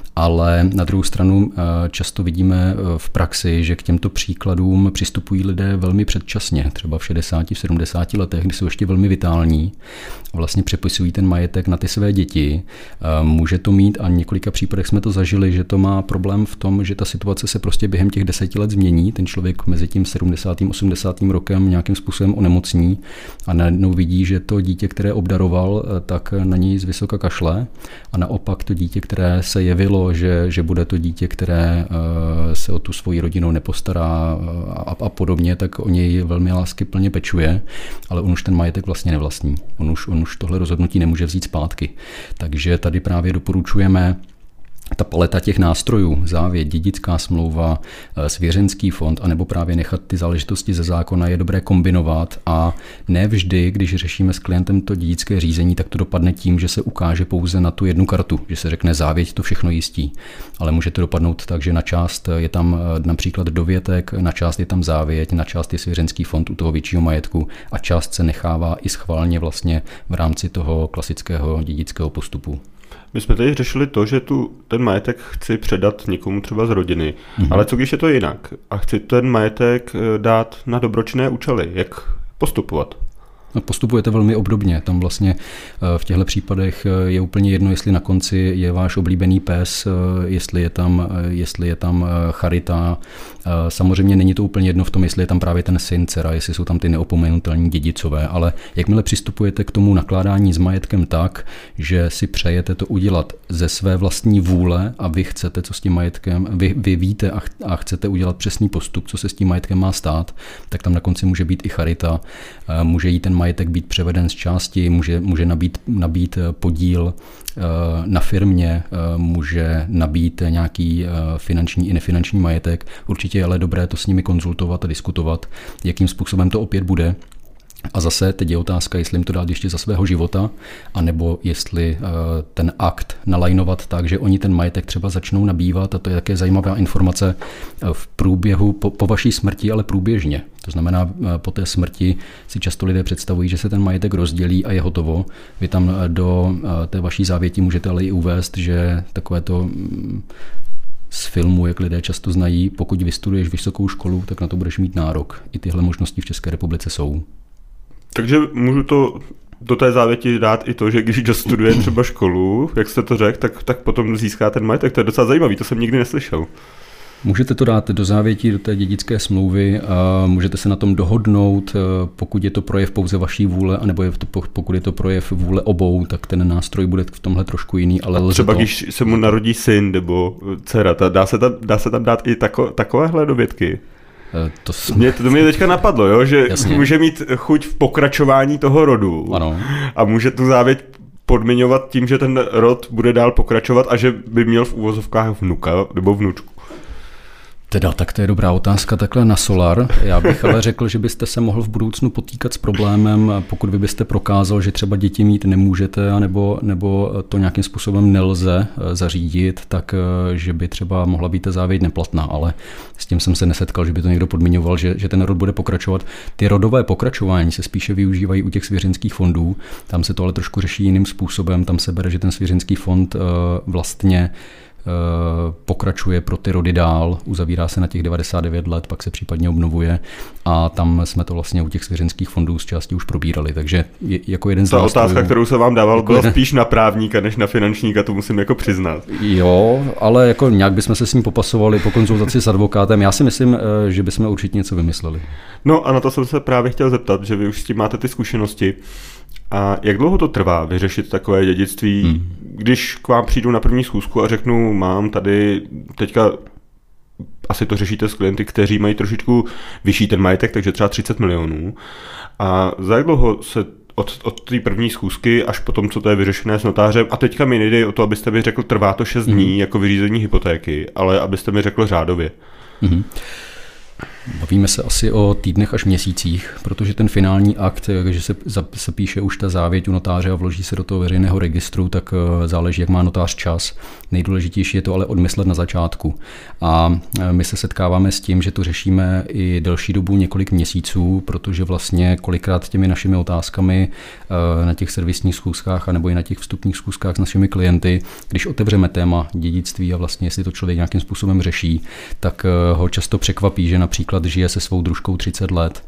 Ale na druhou stranu často vidíme v praxi, že k těmto příkladům přistupují lidé velmi předčasně, třeba v šedesáti, v sedmdesáti letech, kdy jsou ještě velmi vitální. Vlastně přepisují ten majetek na ty své děti. Může to mít, a v několika případech jsme to zažili, že to má problém v tom, že ta situace se prostě během těch deseti let změní. Ten člověk mezi tím sedmdesátým a osmdesátým rokem nějakým způsobem onemocní a najednou vidí, že to dítě, které obdaroval, tak na něj z vysoka kašle a naopak to dítě, které se jevilo, že, že bude to dítě, které se o tu svoji rodinu nepostará a, a podobně, tak o něj velmi láskyplně pečuje, ale on už ten majetek vlastně nevlastní. On už, on už tohle rozhodnutí nemůže vzít zpátky. Takže tady právě doporučujeme ta paleta těch nástrojů, závěť, dědická smlouva, svěřenský fond, anebo právě nechat ty záležitosti ze zákona je dobré kombinovat a ne vždy, když řešíme s klientem to dědické řízení, tak to dopadne tím, že se ukáže pouze na tu jednu kartu, že se řekne závěť, to všechno jistí. Ale může to dopadnout tak, že na část je tam například dovětek, na část je tam závěť, na část je svěřenský fond u toho většího majetku a část se nechává i schválně vlastně v rámci toho klasického dědického postupu. My jsme tady řešili to, že tu ten majetek chci předat někomu třeba z rodiny, mm-hmm. ale co když je to jinak a chci ten majetek dát na dobročinné účely, jak postupovat? Postupujete velmi obdobně. Tam vlastně v těchto případech je úplně jedno, jestli na konci je váš oblíbený pes, jestli je tam, jestli je tam charita. Samozřejmě není to úplně jedno v tom, jestli je tam právě ten syn, dcera, jestli jsou tam ty neopomenutelní dědicové, ale jakmile přistupujete k tomu nakládání s majetkem tak, že si přejete to udělat ze své vlastní vůle a vy chcete, co s tím majetkem, vy, vy víte a, a chcete udělat přesný postup, co se s tím majetkem má stát, tak tam na konci může být i charita, může jít ten majetek být převeden z části, může, může nabít, nabít podíl na firmě, může nabít nějaký finanční i nefinanční majetek. Určitě je ale dobré to s nimi konzultovat a diskutovat, jakým způsobem to opět bude. A zase teď je otázka, jestli jim to dát ještě za svého života, anebo jestli ten akt nalajnovat tak, že oni ten majetek třeba začnou nabývat, a to je také zajímavá informace, v průběhu, po, po vaší smrti, ale průběžně. To znamená, po té smrti si často lidé představují, že se ten majetek rozdělí a je hotovo. Vy tam do té vaší závěti můžete ale i uvést, že takové to z filmu, jak lidé často znají, pokud vystuduješ vysokou školu, tak na to budeš mít nárok. I tyhle možnosti v České republice jsou. Takže můžu to do té závěti dát i to, že když dostuduje třeba školu, jak jste to řekl, tak, tak potom získá ten majetek. To je docela zajímavý, to jsem nikdy neslyšel. Můžete to dát do závěti, do té dědické smlouvy a můžete se na tom dohodnout, pokud je to projev pouze vaší vůle, anebo je to, pokud je to projev vůle obou, tak ten nástroj bude v tomhle trošku jiný. Ale a třeba to... když se mu narodí syn nebo dcera, dá se tam, dá se tam dát i tako, takovéhle dovětky? To, jsme... mě, to mě teďka napadlo, jo? Že Jasně. může mít chuť v pokračování toho rodu. Ano. A může tu závěť podmiňovat tím, že ten rod bude dál pokračovat a že by měl v úvozovkách vnuka nebo vnučku. Teda, tak to je dobrá otázka takhle na solar. Já bych ale řekl, že byste se mohl v budoucnu potýkat s problémem, pokud vy byste prokázal, že třeba děti mít nemůžete, nebo, nebo to nějakým způsobem nelze zařídit, tak že by třeba mohla být ta závěť neplatná, ale s tím jsem se nesetkal, že by to někdo podmiňoval, že, že ten rod bude pokračovat. Ty rodové pokračování se spíše využívají u těch svěřenských fondů, tam se to ale trošku řeší jiným způsobem, tam se bere, že ten svěřenský fond vlastně pokračuje pro ty rody dál, uzavírá se na těch devadesát devět let, pak se případně obnovuje a tam jsme to vlastně u těch svěřenských fondů z části už probírali, takže je, jako jeden z Ta nástrojů, otázka, kterou jsem vám dával, jako byla jeden... spíš na právníka, než na finančníka, to musím jako přiznat. Jo, ale jako nějak bychom se s ním popasovali po konzultaci s advokátem, já si myslím, že bychom určitě něco vymysleli. No a na to jsem se právě chtěl zeptat, že vy už s tím máte ty zkušenosti. A jak dlouho to trvá vyřešit takové dědictví, hmm. když k vám přijdu na první schůzku a řeknu, mám tady teďka, asi to řešíte s klienty, kteří mají trošičku vyšší ten majetek, takže třeba třicet milionů. A za jak dlouho se od, od té první schůzky až po tom, co to je vyřešené s notářem, a teďka mi nejde o to, abyste mi řekl, trvá to šest hmm. dní jako vyřízení hypotéky, ale abyste mi řekl řádově. Hmm. Bavíme se asi o týdnech až měsících, protože ten finální akt, že se, se píše už ta závěť u notáře a vloží se do toho veřejného registru, tak záleží, jak má notář čas. Nejdůležitější je to ale odmyslet na začátku. A my se setkáváme s tím, že to řešíme i delší dobu, několik měsíců, protože vlastně kolikrát těmi našimi otázkami na těch servisních schůzkách anebo i na těch vstupních schůzkách s našimi klienty, když otevřeme téma dědictví a vlastně jestli to člověk nějakým způsobem řeší, tak ho často překvapí, že například žije se svou družkou třicet let.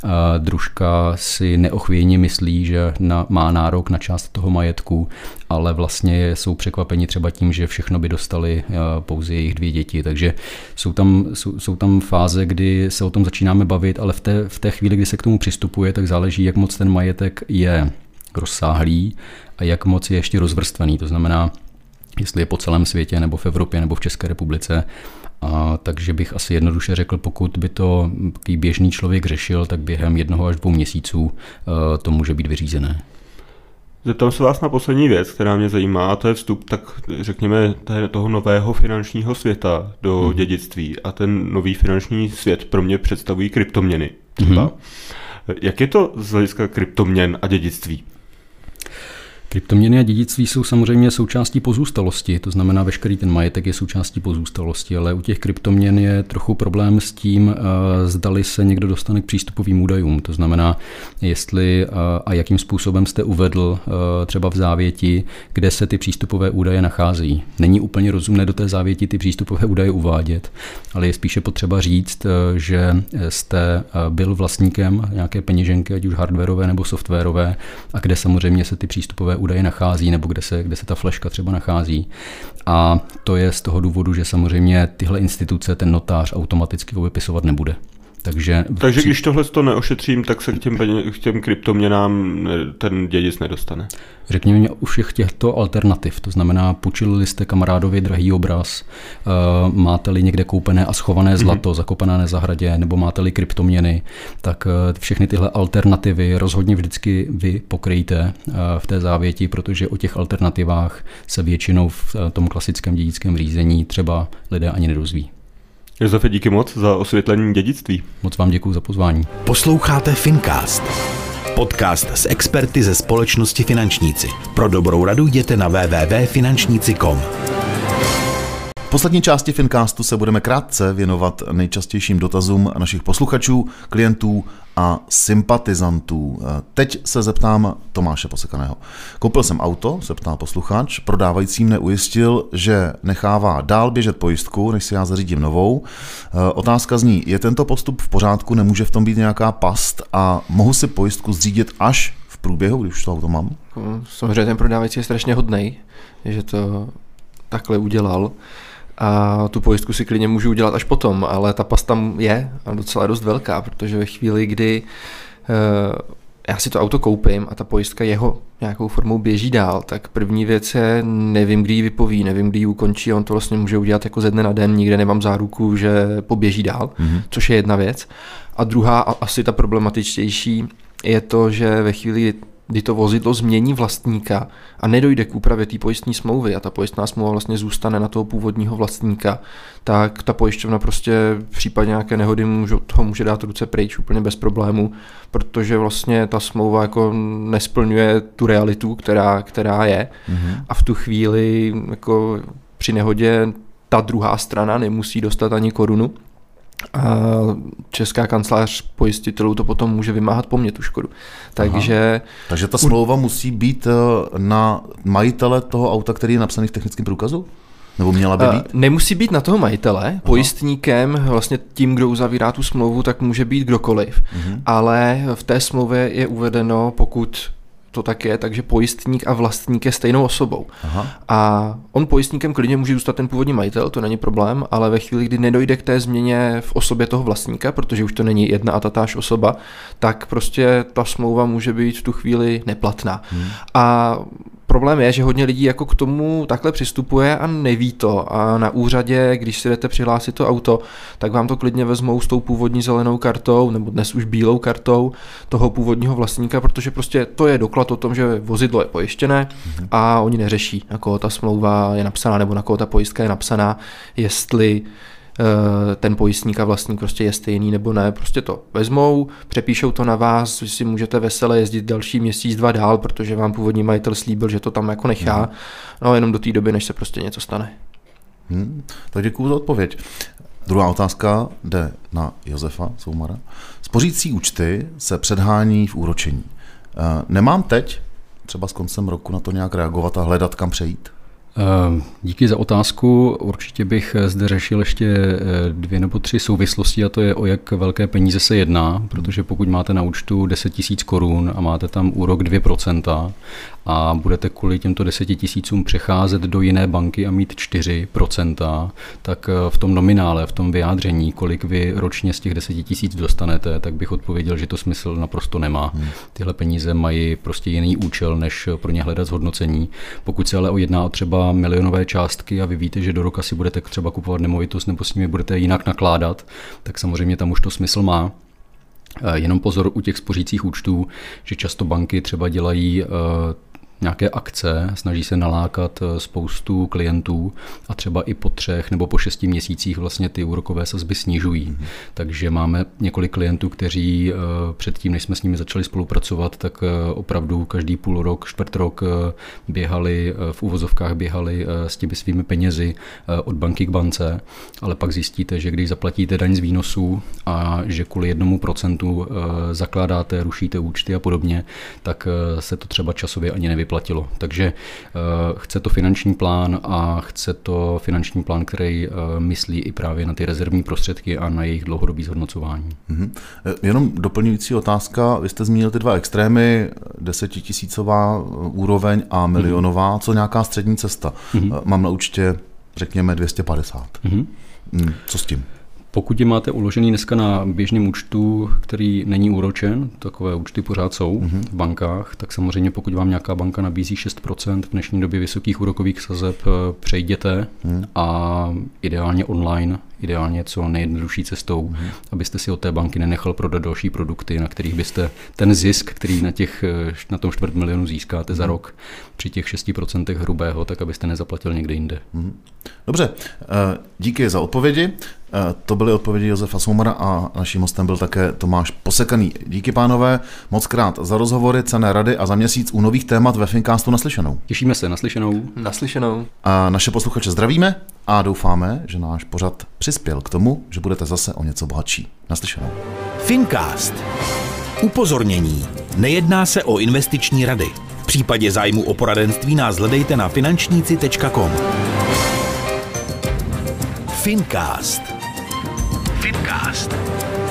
Družka si neochvějně myslí, že na, má nárok na část toho majetku, ale vlastně jsou překvapeni třeba tím, že všechno by dostali pouze jejich dvě děti. Takže jsou tam, jsou, jsou tam fáze, kdy se o tom začínáme bavit, ale v té, v té chvíli, kdy se k tomu přistupuje, tak záleží, jak moc ten majetek je rozsáhlý a jak moc je ještě rozvrstvený. To znamená, jestli je po celém světě, nebo v Evropě, nebo v České republice. A takže bych asi jednoduše řekl, pokud by to běžný člověk řešil, tak během jednoho až dvou měsíců to může být vyřízené. Zeptám se vás na poslední věc, která mě zajímá, a to je vstup, tak řekněme, toho nového finančního světa do hmm. dědictví. A ten nový finanční svět pro mě představují kryptoměny. Třeba. Hmm. Jak je to z hlediska kryptoměn a dědictví? Kryptoměny a dědictví jsou samozřejmě součástí pozůstalosti, to znamená, veškerý ten majetek je součástí pozůstalosti, ale u těch kryptoměn je trochu problém s tím, zdali se někdo dostane k přístupovým údajům, to znamená, jestli a jakým způsobem jste uvedl třeba v závěti, kde se ty přístupové údaje nacházejí. Není úplně rozumné do té závěti ty přístupové údaje uvádět, ale je spíše potřeba říct, že jste byl vlastníkem nějaké peněženky, ať už hardwarové nebo softwarové, a kde samozřejmě se ty přístupové údaje nachází, nebo kde se, kde se ta fleška třeba nachází. A to je z toho důvodu, že samozřejmě tyhle instituce ten notář automaticky vypisovat nebude. Takže, Takže když tohle to neošetřím, tak se k těm, k těm kryptoměnám ten dědic nedostane. Řekněme u všech těchto alternativ, to znamená, půjčili jste kamarádovi drahý obraz, uh, máte-li někde koupené a schované zlato, mm-hmm. zakopané na zahradě, nebo máte-li kryptoměny, tak uh, všechny tyhle alternativy rozhodně vždycky vy pokryjte uh, v té závěti, protože o těch alternativách se většinou v uh, tom klasickém dědickém řízení třeba lidé ani nedozví. Josefe, díky moc za osvětlení dědictví. Moc vám děkuji za pozvání. Posloucháte Fincast. Podcast s experty ze společnosti Finančníci. Pro dobrou radu jděte na w w w tečka finančníci tečka com. V poslední části Fincastu se budeme krátce věnovat nejčastějším dotazům našich posluchačů, klientů a sympatizantů. Teď se zeptám Tomáše Posekaného. Koupil jsem auto, se ptá posluchač, prodávající mne ujistil, že nechává dál běžet pojistku, než si já zařídím novou. Otázka zní, je tento postup v pořádku, nemůže v tom být nějaká past a mohu si pojistku zřídit až v průběhu, když už to auto mám? Samozřejmě ten prodávající je strašně hodnej, že to takhle udělal. A tu pojistku si klidně můžu udělat až potom, ale ta past tam je a docela dost velká, protože ve chvíli, kdy uh, já si to auto koupím a ta pojistka jeho nějakou formou běží dál, tak první věc je, nevím, kdy ji vypoví, nevím, kdy ji ukončí, on to vlastně může udělat jako ze dne na den, nikde nemám záruku, že poběží dál, mm-hmm. což je jedna věc. A druhá, a asi ta problematičtější, je to, že ve chvíli, kdy to vozidlo změní vlastníka a nedojde k úpravě té pojistné smlouvy a ta pojistná smlouva vlastně zůstane na toho původního vlastníka, tak ta pojišťovna prostě v případě nějaké nehody může, toho může dát ruce pryč úplně bez problému, protože vlastně ta smlouva jako nesplňuje tu realitu, která, která je mm-hmm. a v tu chvíli jako při nehodě ta druhá strana nemusí dostat ani korunu. A Česká kancelář pojistitelů to potom může vymáhat po mně tu škodu. Takže, Takže ta smlouva musí být na majitele toho auta, který je napsaný v technickém průkazu? Nebo měla by být? Nemusí být na toho majitele. Aha. Pojistníkem, vlastně tím, kdo uzavírá tu smlouvu, tak může být kdokoliv. Mhm. Ale v té smlouvě je uvedeno, pokud to tak je, takže pojistník a vlastník je stejnou osobou. Aha. A on pojistníkem klidně může zůstat ten původní majitel, to není problém, ale ve chvíli, kdy nedojde k té změně v osobě toho vlastníka, protože už to není jedna a tatáž osoba, tak prostě ta smlouva může být v tu chvíli neplatná. Hmm. A problém je, že hodně lidí jako k tomu takhle přistupuje a neví to. A na úřadě, když si jdete přihlásit to auto, tak vám to klidně vezmou s tou původní zelenou kartou, nebo dnes už bílou kartou toho původního vlastníka, protože prostě to je doklad o tom, že vozidlo je pojištěné a oni neřeší, na koho ta smlouva je napsaná, nebo na koho ta pojistka je napsaná, jestli ten pojistník a vlastník prostě je stejný nebo ne, prostě to vezmou, přepíšou to na vás, si můžete vesele jezdit další měsíc, dva dál, protože vám původní majitel slíbil, že to tam jako nechá, no jenom do té doby, než se prostě něco stane. Hmm, tak děkuju za odpověď. Druhá otázka jde na Josefa Soumara. Spořící účty se předhání v úročení. Nemám teď, třeba s koncem roku, na to nějak reagovat a hledat, kam přejít? Díky za otázku. Určitě bych zde řešil ještě dvě nebo tři souvislosti, a to je, o jak velké peníze se jedná, protože pokud máte na účtu deset tisíc korun a máte tam úrok dvě procenta a budete kvůli těmto deseti tisícům přecházet do jiné banky a mít čtyři procenta, tak v tom nominále, v tom vyjádření, kolik vy ročně z těch deseti tisíc dostanete, tak bych odpověděl, že to smysl naprosto nemá. Hmm. Tyhle peníze mají prostě jiný účel, než pro ně hledat zhodnocení. Pokud se ale jedná o třeba milionové částky a vy víte, že do roka si budete třeba kupovat nemovitost nebo s nimi budete jinak nakládat, tak samozřejmě tam už to smysl má. Jenom pozor u těch spořících účtů, že často banky třeba dělají nějaké akce, snaží se nalákat spoustu klientů a třeba i po třech nebo po šesti měsících vlastně ty úrokové sazby snižují. Mm-hmm. Takže máme několik klientů, kteří předtím, než jsme s nimi začali spolupracovat, tak opravdu každý půl rok, čtvrt rok běhali, v uvozovkách běhali s těmi svými penězi od banky k bance, ale pak zjistíte, že když zaplatíte daň z výnosů a že kvůli jednomu procentu zakládáte, rušíte účty a podobně, tak se to třeba časově ani nevyplatí. Platilo. Takže uh, chce to finanční plán a chce to finanční plán, který uh, myslí i právě na ty rezervní prostředky a na jejich dlouhodobý zhodnocování. Mm-hmm. Jenom doplňující otázka, vy jste zmínil ty dva extrémy, desetitisícová úroveň a milionová, mm-hmm. co nějaká střední cesta? Mm-hmm. Mám na účtě, řekněme, dvě stě padesát. Mm-hmm. Mm, co s tím? Pokud je máte uložený dneska na běžném účtu, který není úročen, takové účty pořád jsou mm-hmm. v bankách, tak samozřejmě pokud vám nějaká banka nabízí šest procent v dnešní době vysokých úrokových sazeb, přejděte mm. a ideálně online, ideálně co nejjednodušší cestou, mm. abyste si od té banky nenechal prodat další produkty, na kterých byste ten zisk, který na, těch, na tom čtvrt milionu získáte mm. za rok při těch šesti procentech hrubého, tak abyste nezaplatil někde jinde. Mm. Dobře, díky za odpovědi. To byly odpovědi Josefa Soumara a naším hostem byl také Tomáš Posekaný. Díky, pánové, moc krát za rozhovory, cenné rady a za měsíc u nových témat ve Fincastu naslyšenou. Těšíme se, naslyšenou. Naslyšenou. A naše posluchače zdravíme a doufáme, že náš pořad přispěl k tomu, že budete zase o něco bohatší. Naslyšenou. Fincast. Upozornění. Nejedná se o investiční rady. V případě zájmu o poradenství nás hledejte na finančníci tečka com. Fincast. Fincast.